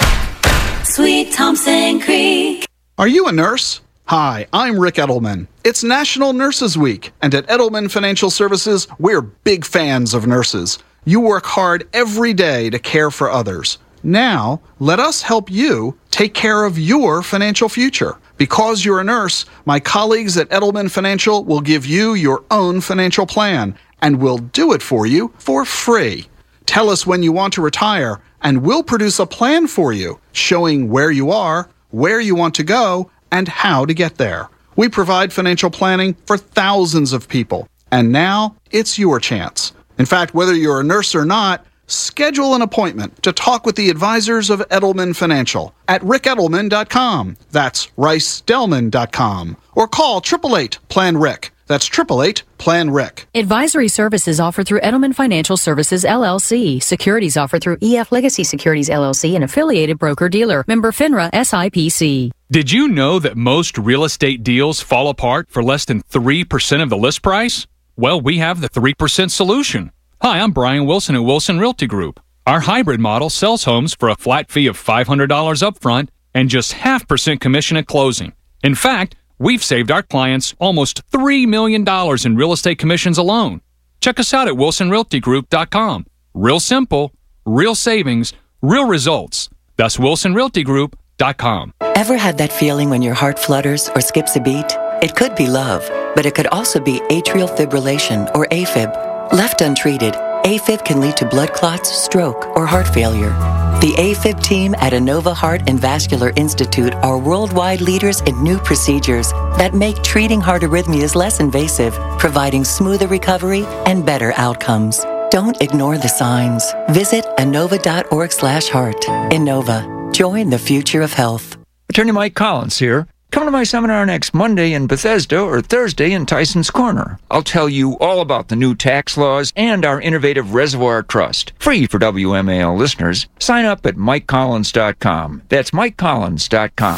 [SPEAKER 18] sweet Thompson Creek.
[SPEAKER 27] Are you a nurse? Hi, I'm Rick Edelman. It's National Nurses Week, and at Edelman Financial Services, we're big fans of nurses. You work hard every day to care for others. Now, let us help you take care of your financial future. Because you're a nurse, my colleagues at Edelman Financial will give you your own financial plan, and we'll do it for you for free. Tell us when you want to retire, and we'll produce a plan for you, showing where you are, where you want to go, and how to get there. We provide financial planning for thousands of people, and now it's your chance. In fact, whether you're a nurse or not, schedule an appointment to talk with the advisors of Edelman Financial at rick edelman dot com. That's rice delman dot com. Or call eight eight eight, plan rick. That's eight eight eight, plan Rick.
[SPEAKER 1] Advisory services offered through Edelman Financial Services, L L C. Securities offered through E F Legacy Securities, L L C, an affiliated broker-dealer. Member FINRA, S I P C.
[SPEAKER 5] Did you know that most real estate deals fall apart for less than three percent of the list price? Well, we have the three percent solution. Hi, I'm Brian Wilson at Wilson Realty Group. Our hybrid model sells homes for a flat fee of five hundred dollars upfront and just half percent commission at closing. In fact, we've saved our clients almost three million dollars in real estate commissions alone. Check us out at wilson realty group dot com. Real simple, real savings, real results. That's wilson realty group dot com.
[SPEAKER 7] Ever had that feeling when your heart flutters or skips a beat? It could be love, but it could also be atrial fibrillation or AFib. Left untreated, AFib can lead to blood clots, stroke, or heart failure. The AFib team at Inova Heart and Vascular Institute are worldwide leaders in new procedures that make treating heart arrhythmias less invasive, providing smoother recovery and better outcomes. Don't ignore the signs. Visit inova dot org slash heart. Inova. Join the future of health.
[SPEAKER 8] Attorney Mike Collins here. Come to my seminar next Monday in Bethesda or Thursday in Tyson's Corner. I'll tell you all about the new tax laws and our innovative Reservoir Trust. Free for W M A L listeners. Sign up at mike collins dot com. That's mike collins dot com.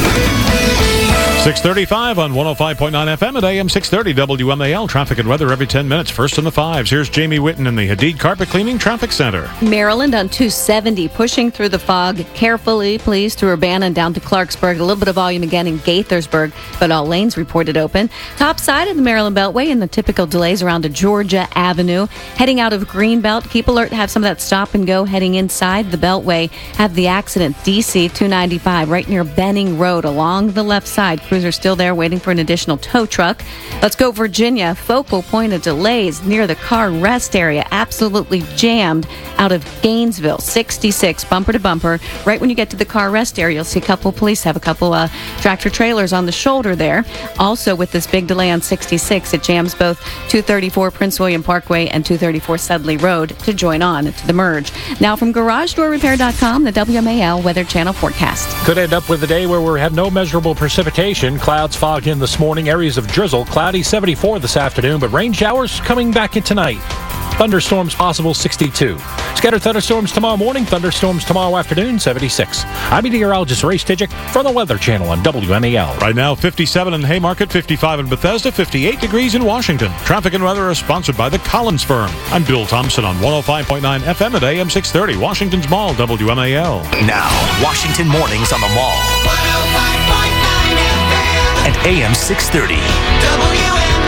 [SPEAKER 20] six thirty-five on one oh five point nine F M at A M six thirty W M A L. Traffic and weather every ten minutes. First in the fives. Here's Jamie Witten in the Hadid Carpet Cleaning Traffic Center.
[SPEAKER 19] Maryland on two seventy, pushing through the fog carefully, please, through Urbana and down to Clarksburg. A little bit of volume again in Gaithersburg, but all lanes reported open. Top side of the Maryland Beltway and the typical delays around to Georgia Avenue. Heading out of Greenbelt, keep alert, have some of that stop and go heading inside the Beltway. Have the accident, D C two ninety-five, right near Benning Road along the left side. Cruiser still there waiting for an additional tow truck. Let's go Virginia. Focal point of delays near the car rest area. Absolutely jammed out of Gainesville. sixty-six bumper to bumper. Right when you get to the car rest area, you'll see a couple police have a couple uh, tractor trailers on the shoulder there. Also with this big delay on sixty-six, it jams both two thirty-four Prince William Parkway and two thirty-four Sudley Road to join on to the merge. Now from garage door repair dot com, the W M A L Weather Channel forecast.
[SPEAKER 20] Could end up with a day where we have no measurable precipitation. Clouds fog in this morning, areas of drizzle, cloudy seventy-four this afternoon, but rain showers coming back in tonight. Thunderstorms possible, sixty-two. Scattered thunderstorms tomorrow morning, thunderstorms tomorrow afternoon, seventy-six. I'm meteorologist Ray Stidgick from the Weather Channel on W M A L. Right now, fifty-seven in Haymarket, fifty-five in Bethesda, fifty-eight degrees in Washington. Traffic and weather are sponsored by the Collins Firm. I'm Bill Thompson on one oh five point nine F M at A M six thirty, Washington's Mall, W M A L.
[SPEAKER 4] Now, Washington Mornings on the Mall. one oh five point nine F M. And A M six thirty. W M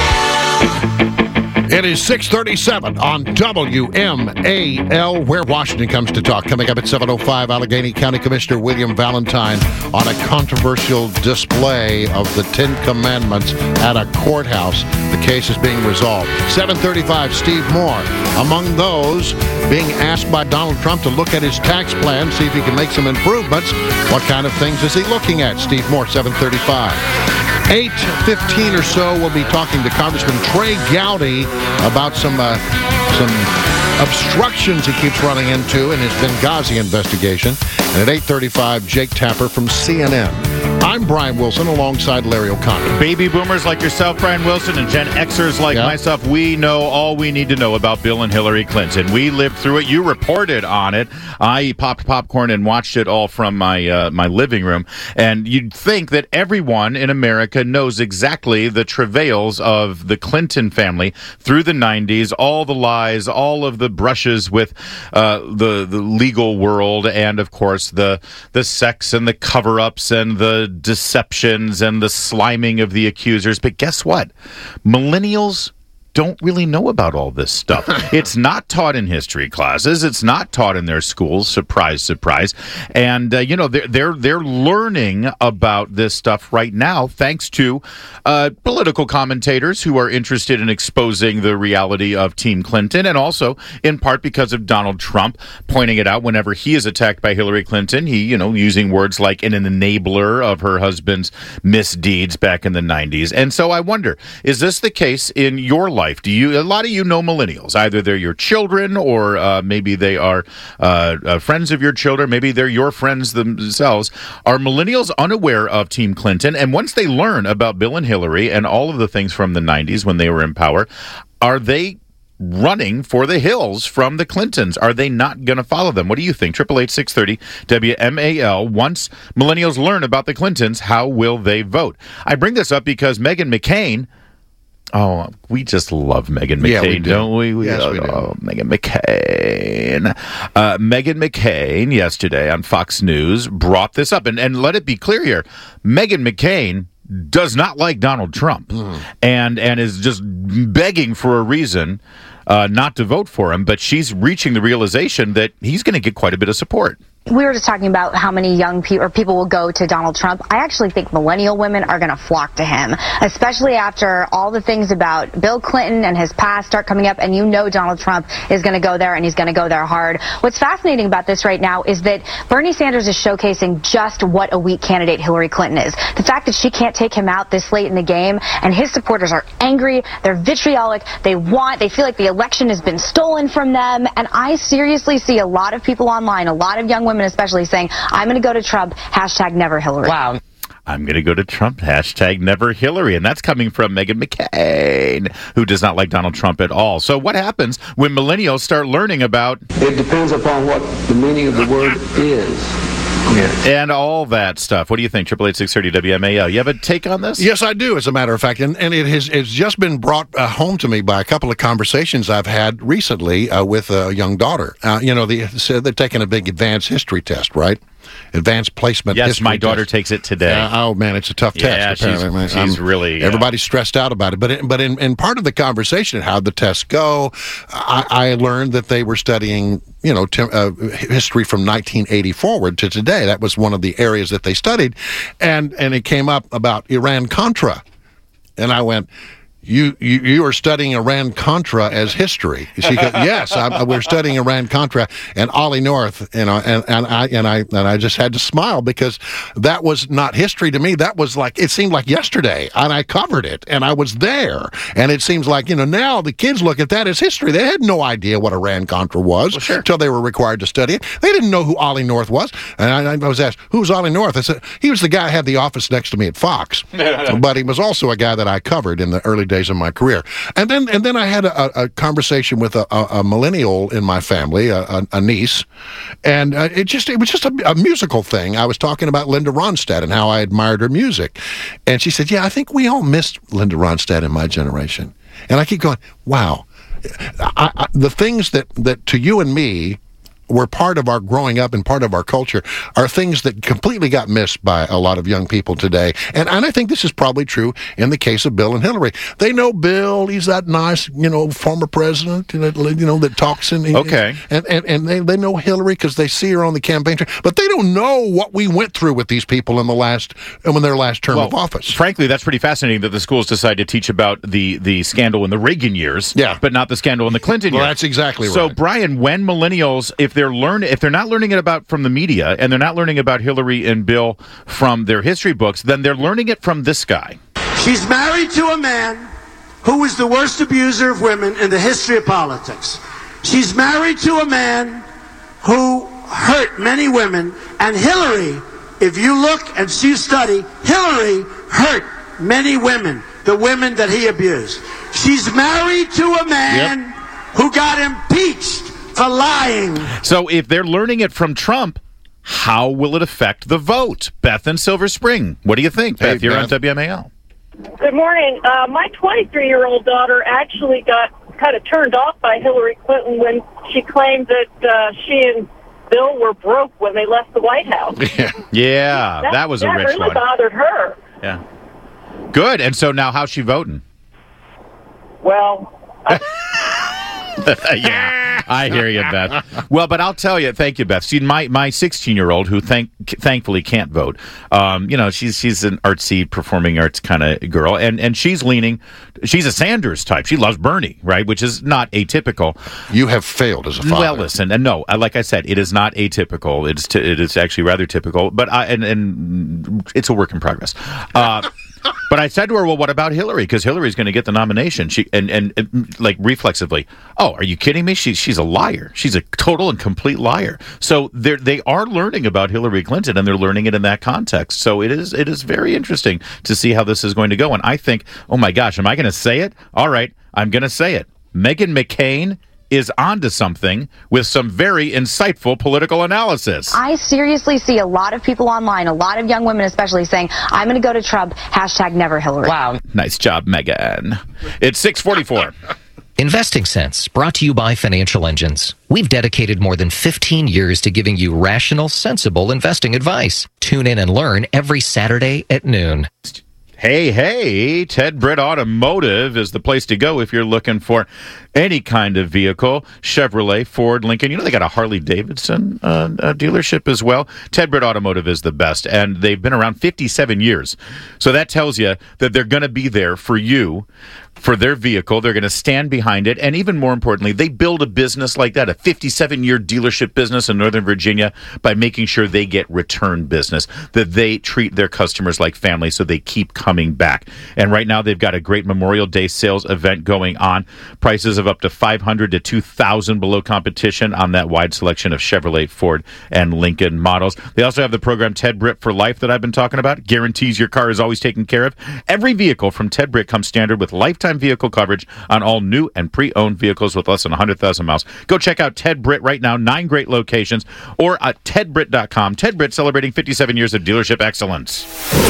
[SPEAKER 4] A L.
[SPEAKER 22] It is six thirty-seven on W M A L, where Washington comes to talk. Coming up at seven oh five, Allegheny County Commissioner William Valentine on a controversial display of the Ten Commandments at a courthouse. The case is being resolved. seven thirty-five, Steve Moore. Among those being asked by Donald Trump to look at his tax plan, see if he can make some improvements. What kind of things is he looking at? Steve Moore, seven thirty-five. eight fifteen or so, we'll be talking to Congressman Trey Gowdy about some uh, some obstructions he keeps running into in his Benghazi investigation. And at eight thirty-five, Jake Tapper from C N N. I'm Brian Wilson alongside Larry O'Connor.
[SPEAKER 21] Baby boomers like yourself, Brian Wilson, and Gen Xers like yeah. myself, we know all we need to know about Bill and Hillary Clinton. We lived through it. You reported on it. I popped popcorn and watched it all from my uh, my living room. And you'd think that everyone in America knows exactly the travails of the Clinton family through the nineties, all the lies, all of the brushes with uh, the, the legal world, and, of course, the, the sex and the cover-ups and the deceptions and the sliming of the accusers. But guess what? Millennials don't really know about all this stuff. It's not taught in history classes. It's not taught in their schools. Surprise, surprise. And, uh, you know, they're, they're, they're learning about this stuff right now thanks to uh, political commentators who are interested in exposing the reality of Team Clinton, and also in part because of Donald Trump pointing it out whenever he is attacked by Hillary Clinton. He, you know, using words like an enabler of her husband's misdeeds back in the nineties. And so I wonder, is this the case in your life? life, do you? A lot of you know millennials. Either they're your children, or uh, maybe they are uh, uh, friends of your children. Maybe they're your friends themselves. Are millennials unaware of Team Clinton? And once they learn about Bill and Hillary and all of the things from the nineties when they were in power, are they running for the hills from the Clintons? Are they not going to follow them? What do you think? Triple eight six thirty W M A L. Once millennials learn about the Clintons, how will they vote? I bring this up because Meghan McCain. Oh, we just love Meghan McCain,
[SPEAKER 22] yeah, we do.
[SPEAKER 21] don't we? we
[SPEAKER 22] yes,
[SPEAKER 21] oh,
[SPEAKER 22] we do.
[SPEAKER 21] Oh, Meghan McCain. Uh, Meghan McCain yesterday on Fox News brought this up, and and let it be clear here: Meghan McCain does not like Donald Trump, mm. and and is just begging for a reason uh, not to vote for him. But she's reaching the realization that he's going to get quite a bit of support.
[SPEAKER 6] We were just talking about how many young people or people will go to Donald Trump. I actually think millennial women are going to flock to him, especially after all the things about Bill Clinton and his past start coming up. And you know Donald Trump is going to go there, and he's going to go there hard. What's fascinating about this right now is that Bernie Sanders is showcasing just what a weak candidate Hillary Clinton is. The fact that she can't take him out this late in the game, and his supporters are angry, they're vitriolic, they want, they feel like the election has been stolen from them. And I seriously see a lot of people online, a lot of young women especially, saying, I'm going to go to Trump, hashtag never Hillary.
[SPEAKER 21] Wow. I'm going to go to Trump, hashtag never Hillary. And that's coming from Meghan McCain, who does not like Donald Trump at all. So what happens when millennials start learning about...
[SPEAKER 9] It depends upon what the meaning of the word is.
[SPEAKER 21] Yeah. And all that stuff. What do you think? Triple eight six thirty W M A L. You have a take on this?
[SPEAKER 22] Yes, I do, as a matter of fact. And, and it has it's just been brought uh, home to me by a couple of conversations I've had recently uh, with a young daughter. Uh, you know, the, so they're taking a big advanced history test, right? Advanced placement
[SPEAKER 21] yes,
[SPEAKER 22] history
[SPEAKER 21] my daughter
[SPEAKER 22] test.
[SPEAKER 21] takes it today.
[SPEAKER 22] Uh, oh, man, it's a tough
[SPEAKER 21] yeah,
[SPEAKER 22] test, apparently.
[SPEAKER 21] She's, she's
[SPEAKER 22] um,
[SPEAKER 21] really... Yeah.
[SPEAKER 22] Everybody's stressed out about it. But it, but in, in part of the conversation, how'd the tests go, I, I learned that they were studying, you know, t- uh, history from nineteen eighty forward to today. That was one of the areas that they studied. And, and it came up about Iran-Contra. And I went... You, you you are studying Iran-Contra as history. She goes, yes, I, we're studying Iran-Contra and Ollie North, you know, and, and I and I and I just had to smile because that was not history to me. That was like, it seemed like yesterday, and I covered it, and I was there, and it seems like, you know, now the kids look at that as history. They had no idea what Iran-Contra was until well, sure. they were required to study it. They didn't know who Ollie North was, and I, I was asked, who's Ollie North? I said, he was the guy who had the office next to me at Fox, but he was also a guy that I covered in the early days days of my career. And then and then I had a, a conversation with a, a, a millennial in my family, a, a, a niece, and uh, it just it was just a, a musical thing. I was talking about Linda Ronstadt and how I admired her music. And she said, yeah, I think we all missed Linda Ronstadt in my generation. And I keep going, wow. I, I, the things that, that to you and me were part of our growing up and part of our culture are things that completely got missed by a lot of young people today. And, and I think this is probably true in the case of Bill and Hillary. They know Bill. He's that nice, you know, former president, you know, that talks. And,
[SPEAKER 21] okay.
[SPEAKER 22] And, and, and they, they know Hillary because they see her on the campaign trail. But they don't know what we went through with these people in the last, in their last term
[SPEAKER 21] well,
[SPEAKER 22] of office.
[SPEAKER 21] Frankly, that's pretty fascinating that the schools decide to teach about the, the scandal in the Reagan years,
[SPEAKER 22] yeah.
[SPEAKER 21] but not the scandal in the Clinton
[SPEAKER 22] well,
[SPEAKER 21] years.
[SPEAKER 22] That's exactly right.
[SPEAKER 21] So, Brian, when millennials, if they're learn, if they're not learning it about from the media and they're not learning about Hillary and Bill from their history books, then they're learning it from this guy.
[SPEAKER 10] She's married to a man who was the worst abuser of women in the history of politics. She's married to a man who hurt many women, and Hillary, if you look and you study, Hillary hurt many women, the women that he abused. She's married to a man yep. who got impeached for lying.
[SPEAKER 21] So if they're learning it from Trump, how will it affect the vote? Beth in Silver Spring. What do you think,
[SPEAKER 22] hey,
[SPEAKER 21] Beth? You're
[SPEAKER 22] Beth.
[SPEAKER 21] on W M A L.
[SPEAKER 11] Good morning. Uh, my twenty-three-year-old daughter actually got kind of turned off by Hillary Clinton when she claimed that uh, she and Bill were broke when they left the White House.
[SPEAKER 21] Yeah, yeah that, that was
[SPEAKER 11] that
[SPEAKER 21] a rich
[SPEAKER 11] really
[SPEAKER 21] one.
[SPEAKER 11] That really bothered her.
[SPEAKER 21] Yeah. Good. And so now how's she voting?
[SPEAKER 11] Well... I-
[SPEAKER 21] yeah, I hear you, Beth. Well, but I'll tell you, thank you, Beth. See, my my sixteen-year-old, who thank thankfully can't vote, um, you know, she's she's an artsy, performing arts kind of girl, and and she's leaning, she's a Sanders type. She loves Bernie, right, which is not atypical.
[SPEAKER 22] You have failed as a father.
[SPEAKER 21] Well, listen, and no, like I said, it is not atypical. It's t- it is actually rather typical, but I and and it's a work in progress. Uh, But I said to her, well, what about Hillary? Because Hillary's going to get the nomination. She and, and, and like reflexively, oh, are you kidding me? She's she's a liar. She's a total and complete liar. So they they are learning about Hillary Clinton, and they're learning it in that context. So it is it is very interesting to see how this is going to go. And I think, oh my gosh, am I going to say it? All right, I'm going to say it. Meghan McCain is onto something with some very insightful political analysis.
[SPEAKER 6] I seriously see a lot of people online, a lot of young women especially, saying, I'm going to go to Trump, hashtag never Hillary.
[SPEAKER 21] Wow. Nice job, Meghan. It's six forty-four.
[SPEAKER 3] Investing Sense, brought to you by Financial Engines. We've dedicated more than fifteen years to giving you rational, sensible investing advice. Tune in and learn every Saturday at noon.
[SPEAKER 21] Hey, hey, Ted Britt Automotive is the place to go if you're looking for any kind of vehicle. Chevrolet, Ford, Lincoln. You know, they got a Harley-Davidson uh, uh, dealership as well. Ted Britt Automotive is the best, and they've been around fifty-seven years. So that tells you that they're going to be there for you, for their vehicle. They're going to stand behind it, and even more importantly, they build a business like that, a fifty-seven-year dealership business in Northern Virginia, by making sure they get return business, that they treat their customers like family so they keep coming back. And right now, they've got a great Memorial Day sales event going on. Prices of up to five hundred dollars to two thousand dollars below competition on that wide selection of Chevrolet, Ford, and Lincoln models. They also have the program Ted Britt for Life that I've been talking about. Guarantees your car is always taken care of. Every vehicle from Ted Britt comes standard with lifetime vehicle coverage on all new and pre-owned vehicles with less than one hundred thousand miles. Go check out Ted Britt right now. Nine great locations, or at ted britt dot com. Ted Britt, celebrating fifty-seven years of dealership excellence.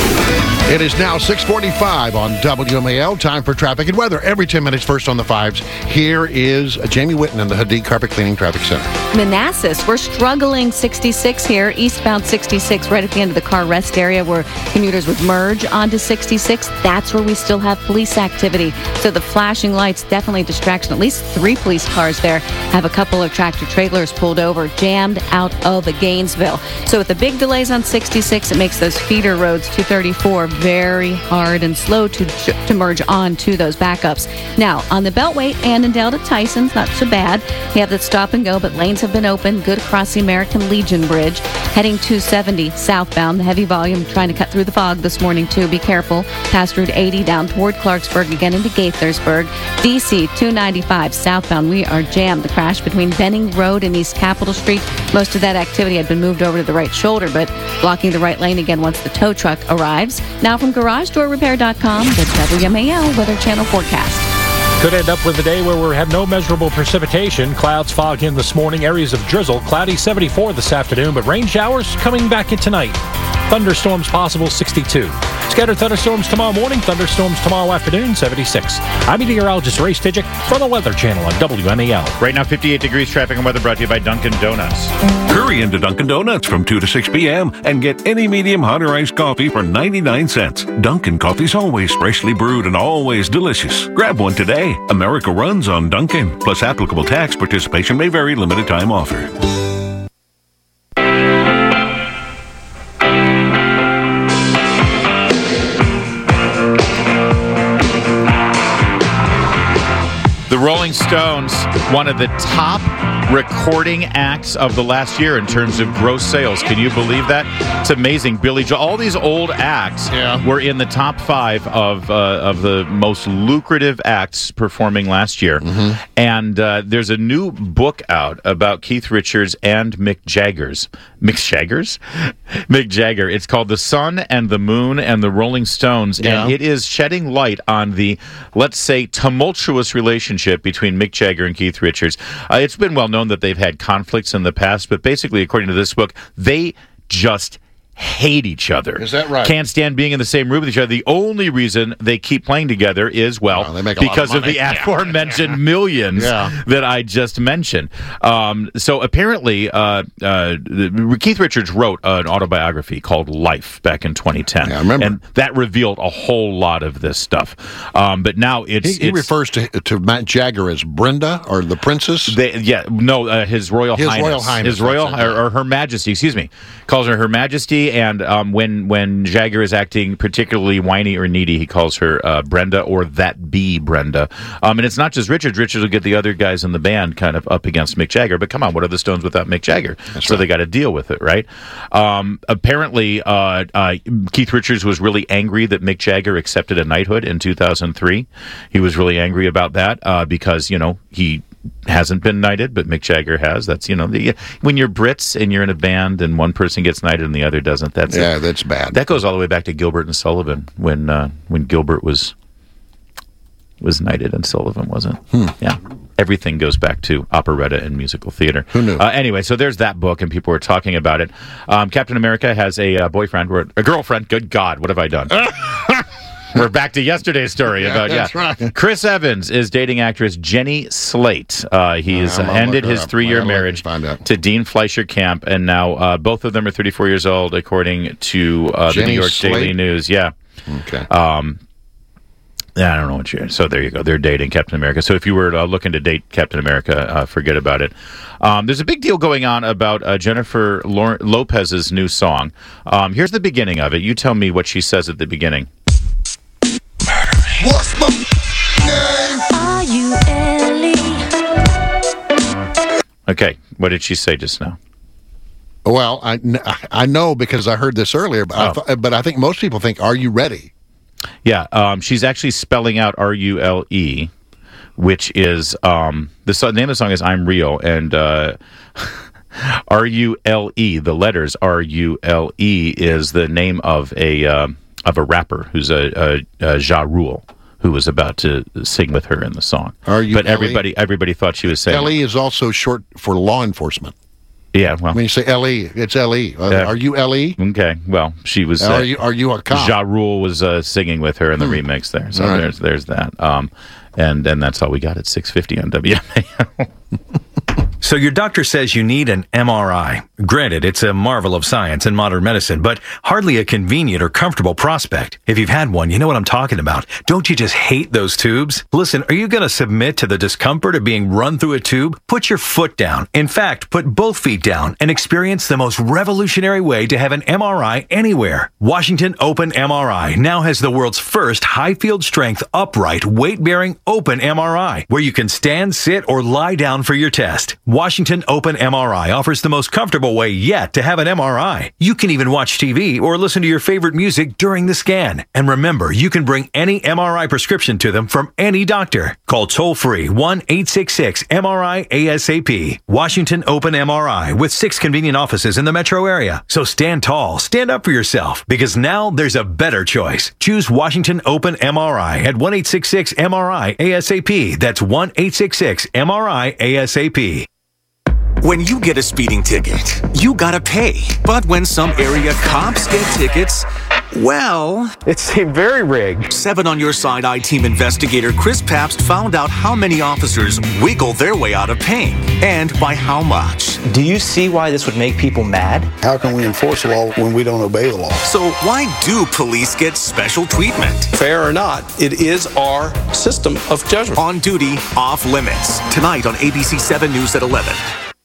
[SPEAKER 22] It is now six forty-five on W M A L. Time for traffic and weather. Every ten minutes, first on the fives. Here is Jamie Whitten in the Hadid Carpet Cleaning Traffic Center.
[SPEAKER 19] Manassas, we're struggling sixty-six here. Eastbound sixty-six, right at the end of the car rest area where commuters would merge onto sixty-six. That's where we still have police activity. So the flashing lights, definitely distraction. At least three police cars there have a couple of tractor trailers pulled over, jammed out of Gainesville. So with the big delays on sixty-six, it makes those feeder roads, two thirty-four, very hard and slow to to merge on to those backups. Now, on the Beltway, Annandale to Tyson's, not so bad. You have the stop and go, but lanes have been open. Good across the American Legion Bridge. Heading two seventy southbound. The heavy volume trying to cut through the fog this morning, too. Be careful. Past Route eighty down toward Clarksburg, again into Gaithersburg. D C two ninety-five southbound. We are jammed. The crash between Benning Road and East Capitol Street. Most of that activity had been moved over to the right shoulder, but blocking the right lane again once the tow truck arrives. Now from garage door repair dot com, the W M A L Weather Channel forecast.
[SPEAKER 20] Could end up with a day where we have no measurable precipitation. Clouds, fog in this morning. Areas of drizzle. Cloudy, seventy-four this afternoon, but rain showers coming back in tonight. Thunderstorms possible, sixty-two. Scattered thunderstorms tomorrow morning. Thunderstorms tomorrow afternoon, seventy-six. I'm meteorologist Ray Stidgick from the Weather Channel on W M A L.
[SPEAKER 21] Right now, fifty-eight degrees. Traffic and weather brought to you by Dunkin' Donuts.
[SPEAKER 12] Hurry into Dunkin' Donuts from two to six p.m. and get any medium hot or iced coffee for ninety-nine cents. Dunkin' coffee's always freshly brewed and always delicious. Grab one today. America runs on Dunkin'. Plus applicable tax. Participation may vary. Limited time offer.
[SPEAKER 21] The Rolling Stones, one of the top recording acts of the last year in terms of gross sales. Can you believe that? It's amazing. Billy Joel, all these old acts yeah. were in the top five of uh, of the most lucrative acts performing last year. Mm-hmm. And uh, there's a new book out about Keith Richards and Mick Jagger's. Mick Jagger's? Mick Jagger. It's called The Sun and the Moon and the Rolling Stones. Yeah. And it is shedding light on the, let's say, tumultuous relationship between Mick Jagger and Keith Richards. Uh, it's been well known that they've had conflicts in the past, but basically, according to this book, they just hate each other.
[SPEAKER 22] Is that right?
[SPEAKER 21] Can't stand being in the same room with each other. The only reason they keep playing together is, well,
[SPEAKER 22] oh, they make a
[SPEAKER 21] because
[SPEAKER 22] lot
[SPEAKER 21] of,
[SPEAKER 22] of
[SPEAKER 21] the aforementioned millions
[SPEAKER 22] yeah.
[SPEAKER 21] that I just mentioned. Um, so apparently, uh, uh, Keith Richards wrote an autobiography called Life back in twenty ten.
[SPEAKER 22] Yeah, I remember.
[SPEAKER 21] And that revealed a whole lot of this stuff. Um, but now it's...
[SPEAKER 22] He, he
[SPEAKER 21] it's,
[SPEAKER 22] refers to, to Matt Jagger as Brenda or the princess?
[SPEAKER 21] They, yeah, no, uh, His Royal
[SPEAKER 22] His
[SPEAKER 21] Highness.
[SPEAKER 22] Royal Highness.
[SPEAKER 21] His Royal, or, or Her Majesty, excuse me. Calls her Her Majesty. Lee, and um, when when Jagger is acting particularly whiny or needy, he calls her uh, Brenda or that be Brenda. Um, and it's not just Richards. Richards will get the other guys in the band kind of up against Mick Jagger. But come on, what are the Stones without Mick Jagger? That's so right. They got to deal with it, right? Um, apparently, uh, uh, Keith Richards was really angry that Mick Jagger accepted a knighthood in two thousand three. He was really angry about that uh, because, you know, he hasn't been knighted, but Mick Jagger has. That's, you know, the, when you're Brits and you're in a band and one person gets knighted and the other doesn't, that's
[SPEAKER 22] yeah,
[SPEAKER 21] a,
[SPEAKER 22] that's bad.
[SPEAKER 21] That goes all the way back to Gilbert and Sullivan when uh, when Gilbert was was knighted and Sullivan wasn't.
[SPEAKER 22] Hmm.
[SPEAKER 21] Yeah, everything goes back to operetta and musical theater.
[SPEAKER 22] Who knew?
[SPEAKER 21] Uh, anyway, so there's that book, and people were talking about it. Um, Captain America has a uh, boyfriend, or a girlfriend. Good God, what have I done? We're back to yesterday's story
[SPEAKER 22] yeah,
[SPEAKER 21] about
[SPEAKER 22] that's
[SPEAKER 21] yeah.
[SPEAKER 22] Right.
[SPEAKER 21] Chris Evans is dating actress Jenny Slate. Uh, he's uh, ended his three-year marriage to Dean Fleischer Camp, and now uh, both of them are thirty-four years old, according to uh, the New York
[SPEAKER 22] Slate?
[SPEAKER 21] Daily News. Yeah.
[SPEAKER 22] Okay.
[SPEAKER 21] Um, I don't know what you're. So there you go. They're dating Captain America. So if you were uh, looking to date Captain America, uh, forget about it. Um, there's a big deal going on about uh, Jennifer Lor- Lopez's new song. Um, here's the beginning of it. You tell me what she says at the beginning.
[SPEAKER 2] What's my name? Are you Ellie?
[SPEAKER 21] Okay, what did she say just now?
[SPEAKER 22] Well, I, I know because I heard this earlier, but, oh. I th- but I think most people think, are you ready?
[SPEAKER 21] Yeah, um, she's actually spelling out R U L E, which is, um, the, so- the name of the song is I'm Real, and uh, R U L E, the letters R U L E, is the name of a... Uh, of a rapper who's a, a, a Ja Rule, who was about to sing with her in the song.
[SPEAKER 22] Are you
[SPEAKER 21] but
[SPEAKER 22] L E?
[SPEAKER 21] everybody everybody thought she was saying...
[SPEAKER 22] L E is also short for law enforcement.
[SPEAKER 21] Yeah, well...
[SPEAKER 22] When you say L E, it's L E. Uh,
[SPEAKER 21] uh,
[SPEAKER 22] are you L E?
[SPEAKER 21] Okay, well, she was... Uh,
[SPEAKER 22] are, you, are you a cop?
[SPEAKER 21] Ja Rule was uh, singing with her in the hmm. remix there. So right. there's there's that. Um, and, and that's all we got at six fifty on W M A L.
[SPEAKER 13] So your doctor says you need an M R I. Granted, it's a marvel of science and modern medicine, but hardly a convenient or comfortable prospect. If you've had one, you know what I'm talking about. Don't you just hate those tubes? Listen, are you going to submit to the discomfort of being run through a tube? Put your foot down. In fact, put both feet down and experience the most revolutionary way to have an M R I anywhere. Washington Open M R I now has the world's first high field strength, upright, weight-bearing open M R I, where you can stand, sit, or lie down for your test. Washington Open M R I offers the most comfortable way yet to have an M R I. You can even watch T V or listen to your favorite music during the scan. And remember, you can bring any M R I prescription to them from any doctor. Call toll-free one eight six six M R I A S A P. Washington Open M R I with six convenient offices in the metro area. So stand tall, stand up for yourself, because now there's a better choice. Choose Washington Open M R I at one eight six six M R I A S A P. That's one eight six six M R I A S A P.
[SPEAKER 4] When you get a speeding ticket, you gotta pay. But when some area cops get tickets, well...
[SPEAKER 16] it seemed very rigged.
[SPEAKER 4] Seven on Your Side I-Team investigator Chris Pabst found out how many officers wiggle their way out of paying, and by how much.
[SPEAKER 16] Do you see why this would make people mad?
[SPEAKER 23] How can we enforce the law when we don't obey the law?
[SPEAKER 4] So why do police get special treatment?
[SPEAKER 24] Fair or not, it is our system of judgment.
[SPEAKER 4] On duty, off limits. Tonight on A B C seven News at eleven.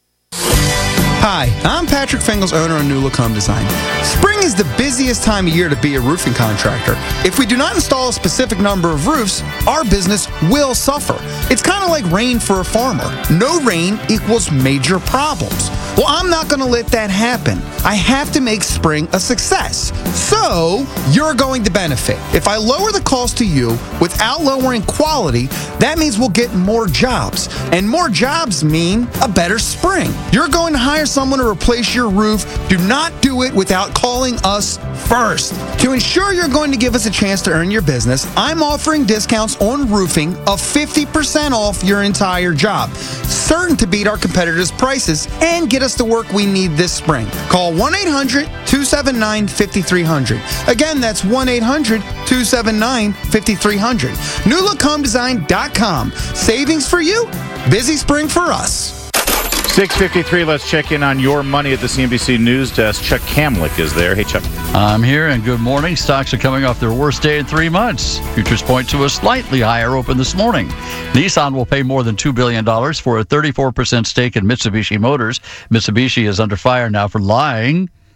[SPEAKER 25] Hi, I'm Patrick Fengels, owner of New Look Home Design. Spring is the busiest time of year to be a roofing contractor. If we do not install a specific number of roofs, our business will suffer. It's kind of like rain for a farmer. No rain equals major problems. Well, I'm not going to let that happen. I have to make spring a success. So, you're going to benefit. If I lower the cost to you without lowering quality, that means we'll get more jobs. And more jobs mean a better spring. You're going to hire someone to replace your roof. Do not do it without calling us first. To ensure you're going to give us a chance to earn your business, I'm offering discounts on roofing of fifty percent off your entire job. Certain to beat our competitors' prices and get us the work we need this spring. Call one eight hundred two seven nine five three zero zero. Again, that's one eight hundred two seven nine five three zero zero. new look home design dot com. Savings for you, busy spring for us.
[SPEAKER 21] six fifty-three, let's check in on your money at the C N B C News Desk. Chuck Kamlick is there. Hey, Chuck.
[SPEAKER 26] I'm here, and good morning. Stocks are coming off their worst day in three months. Futures point to a slightly higher open this morning. Nissan will pay more than two billion dollars for a thirty-four percent stake in Mitsubishi Motors. Mitsubishi is under fire now for lying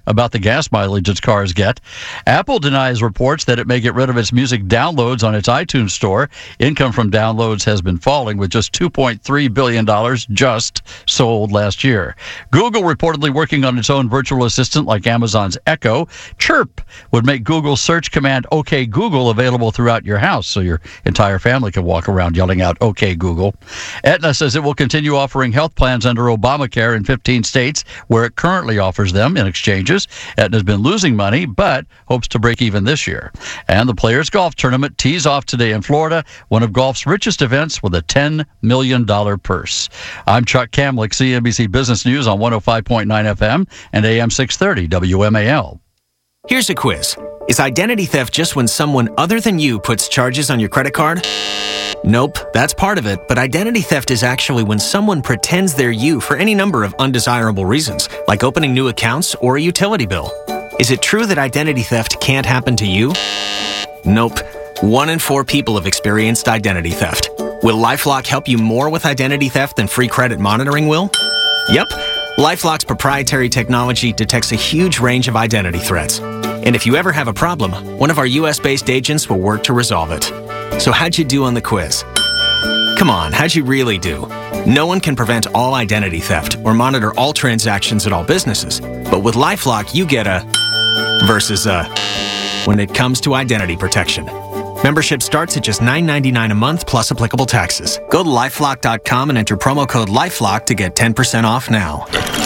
[SPEAKER 26] about the gas mileage its cars get. Apple denies reports that it may get rid of its music downloads on its iTunes store. Income from downloads has been falling, with just two point three billion dollars just sold last year. Google reportedly working on its own virtual assistant like Amazon's Echo. Chirp would make Google's search command OK Google available throughout your house, so your entire family can walk around yelling out OK Google. Aetna says it will continue offering health plans under Obamacare in fifteen states where it currently offers them in exchanges. Aetna has been losing money, but hopes to break even this year. And the Players Golf Tournament tees off today in Florida, one of golf's richest events with a ten million dollars purse. I'm Chuck Kamlick, C N B C Business News on one oh five point nine F M and A M six thirty W M A L.
[SPEAKER 1] Here's a quiz. Is identity theft just when someone other than you puts charges on your credit card? Nope, that's part of it, but identity theft is actually when someone pretends they're you for any number of undesirable reasons, like opening new accounts or a utility bill. Is it true that identity theft can't happen to you? Nope. One in four people have experienced identity theft. Will LifeLock help you more with identity theft than free credit monitoring will? Yep. LifeLock's proprietary technology detects a huge range of identity threats. And if you ever have a problem, one of our U S-based agents will work to resolve it. So how'd you do on the quiz? Come on, how'd you really do? No one can prevent all identity theft or monitor all transactions at all businesses. But with LifeLock, you get a versus a when it comes to identity protection. Membership starts at just nine ninety-nine a month plus applicable taxes. Go to lifelock dot com and enter promo code LifeLock to get ten percent off now.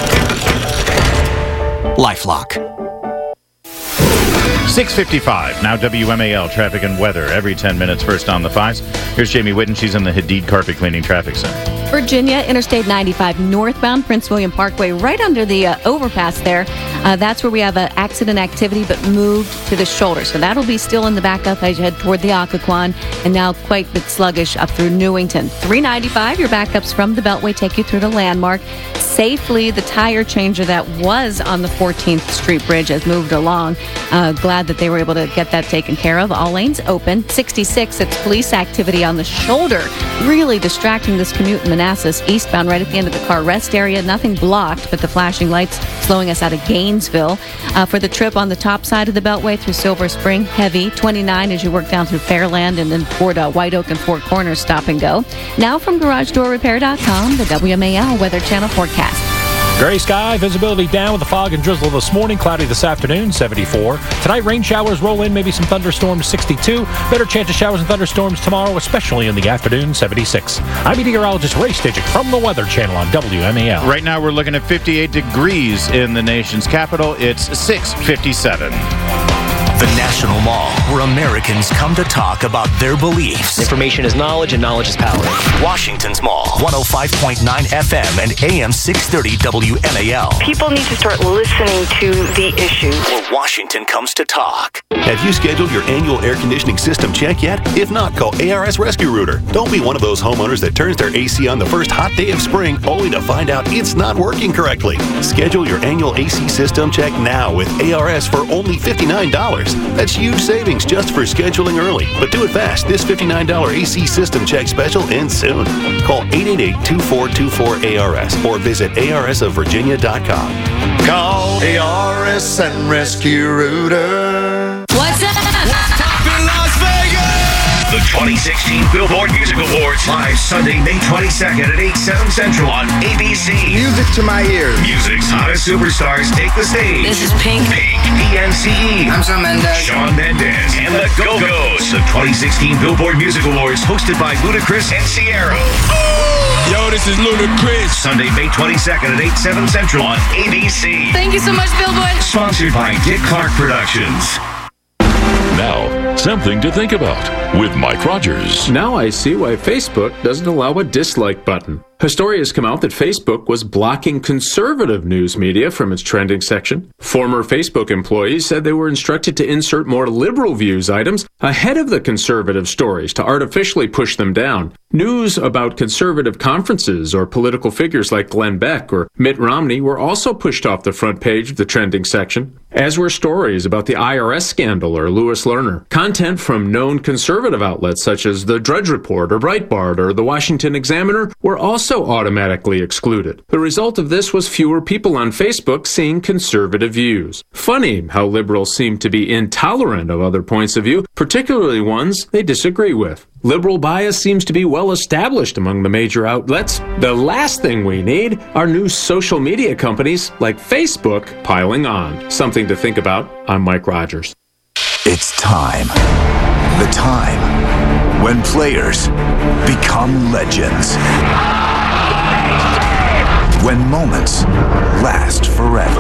[SPEAKER 1] LifeLock.
[SPEAKER 21] six fifty-five, now W M A L traffic and weather every ten minutes, first on the fives. Here's Jamie Whitten. She's in the Hadid Carpet Cleaning Traffic Center.
[SPEAKER 19] Virginia, Interstate ninety-five northbound, Prince William Parkway, right under the uh, overpass there. Uh, that's where we have an accident activity, but moved to the shoulder. So that'll be still in the backup as you head toward the Occoquan, and now quite a bit sluggish up through Newington. three ninety-five, your backups from the Beltway take you through to Landmark. Safely, the tire changer that was on the fourteenth Street Bridge has moved along. Uh, glad that they were able to get that taken care of. All lanes open. sixty-six, it's police activity on the shoulder, really distracting this commute in Manassas eastbound right at the end of the car rest area. Nothing blocked, but the flashing lights slowing us out of Gainesville. Uh, for the trip on the top side of the Beltway through Silver Spring, heavy. twenty-nine as you work down through Fairland and then toward uh, White Oak and Four Corners, stop and go. Now from garage door repair dot com, the W M A L Weather Channel forecast.
[SPEAKER 20] Gray sky, visibility down with the fog and drizzle this morning, cloudy this afternoon, seventy-four. Tonight, rain showers roll in, maybe some thunderstorms, sixty-two. Better chance of showers and thunderstorms tomorrow, especially in the afternoon, seventy-six. I'm meteorologist Ray Stidgick from the Weather Channel on W M A L.
[SPEAKER 21] Right now, we're looking at fifty-eight degrees in the nation's capital. It's six fifty-seven.
[SPEAKER 4] The National Mall, where Americans come to talk about their beliefs.
[SPEAKER 16] Information is knowledge, and knowledge is power.
[SPEAKER 4] Washington's Mall, one oh five point nine F M and A M six thirty W M A L.
[SPEAKER 11] People need to start listening to the issues.
[SPEAKER 4] Where Washington comes to talk.
[SPEAKER 5] Have you scheduled your annual air conditioning system check yet? If not, call A R S Rescue Router. Don't be one of those homeowners that turns their A C on the first hot day of spring only to find out it's not working correctly. Schedule your annual A C system check now with A R S for only fifty-nine dollars. That's huge savings just for scheduling early. But do it fast. This fifty-nine dollars A C system check special ends soon. Call eight eight eight, two four two four, A R S or visit A R S of Virginia dot com.
[SPEAKER 14] Call A R S and Rescue Router.
[SPEAKER 2] What's up?
[SPEAKER 14] What's up in Las Vegas?
[SPEAKER 4] The twenty sixteen Billboard Music Awards, live Sunday, May twenty-second at eight, seven Central on A B C.
[SPEAKER 14] Music to my ears.
[SPEAKER 4] Music's hottest superstars take the stage.
[SPEAKER 2] This is Pink.
[SPEAKER 4] Pink, P N C E.
[SPEAKER 14] I'm Shawn Mendes.
[SPEAKER 4] Shawn Mendes and the Go-Go's. The twenty sixteen Billboard Music Awards, hosted by Ludacris and Ciara.
[SPEAKER 14] Yo, this is Ludacris.
[SPEAKER 4] Sunday, May twenty-second at eight, seven Central on A B C.
[SPEAKER 2] Thank you so much, Billboard.
[SPEAKER 4] Sponsored by Dick Clark Productions.
[SPEAKER 15] Now, something to think about with Mike Rogers.
[SPEAKER 17] Now I see why Facebook doesn't allow a dislike button. A story has come out that Facebook was blocking conservative news media from its trending section. Former Facebook employees said they were instructed to insert more liberal views items ahead of the conservative stories to artificially push them down. News about conservative conferences or political figures like Glenn Beck or Mitt Romney were also pushed off the front page of the trending section. as were stories about the I R S scandal or Lewis Lerner. Content from known conservative outlets such as the Drudge Report or Breitbart or the Washington Examiner were also automatically excluded. The result of this was fewer people on Facebook seeing conservative views. Funny how liberals seem to be intolerant of other points of view, particularly ones they disagree with. Liberal bias seems to be well established among the major outlets. The last thing we need are new social media companies like Facebook piling on. Something to think about. I'm Mike Rogers.
[SPEAKER 4] It's time. The time when players become legends. When moments last forever.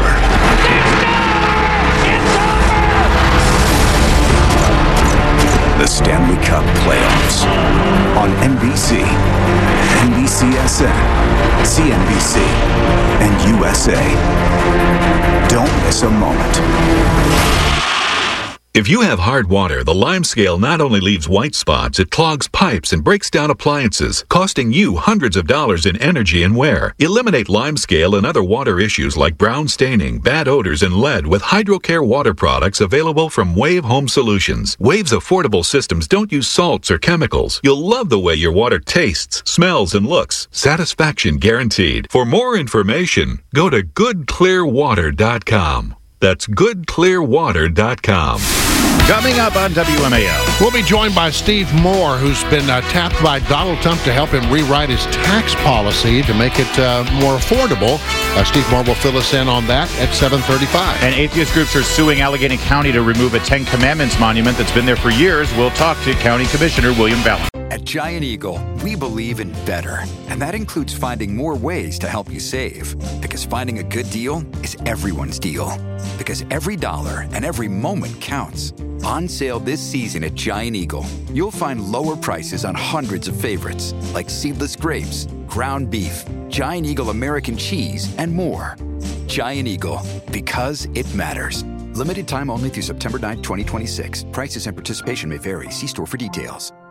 [SPEAKER 4] The Stanley Cup Playoffs on N B C, N B C S N, C N B C, and U S A. Don't miss a moment.
[SPEAKER 6] If you have hard water, the Lime Scale not only leaves white spots, it clogs pipes and breaks down appliances, costing you hundreds of dollars in energy and wear. Eliminate Lime Scale and other water issues like brown staining, bad odors, and lead with HydroCare water products available from Wave Home Solutions. Wave's affordable systems don't use salts or chemicals. You'll love the way your water tastes, smells, and looks. Satisfaction guaranteed. For more information, go to good clear water dot com. That's good clear water dot com.
[SPEAKER 21] Coming up on W M A L.
[SPEAKER 22] We'll be joined by Steve Moore, who's been uh, tapped by Donald Trump to help him rewrite his tax policy to make it uh, more affordable. Uh, Steve Moore will fill us in on that at seven thirty-five.
[SPEAKER 21] And atheist groups are suing Allegheny County to remove a Ten Commandments monument that's been there for years. We'll talk to County Commissioner William Fallon.
[SPEAKER 7] At Giant Eagle, we believe in better, and that includes finding more ways to help you save. Because finding a good deal is everyone's deal. Because every dollar and every moment counts. On sale this season at Giant Eagle, you'll find lower prices on hundreds of favorites, like seedless grapes, ground beef, Giant Eagle American cheese, and more. Giant Eagle, because it matters. Limited time only through September ninth, twenty twenty-six. Prices and participation may vary. See store for details.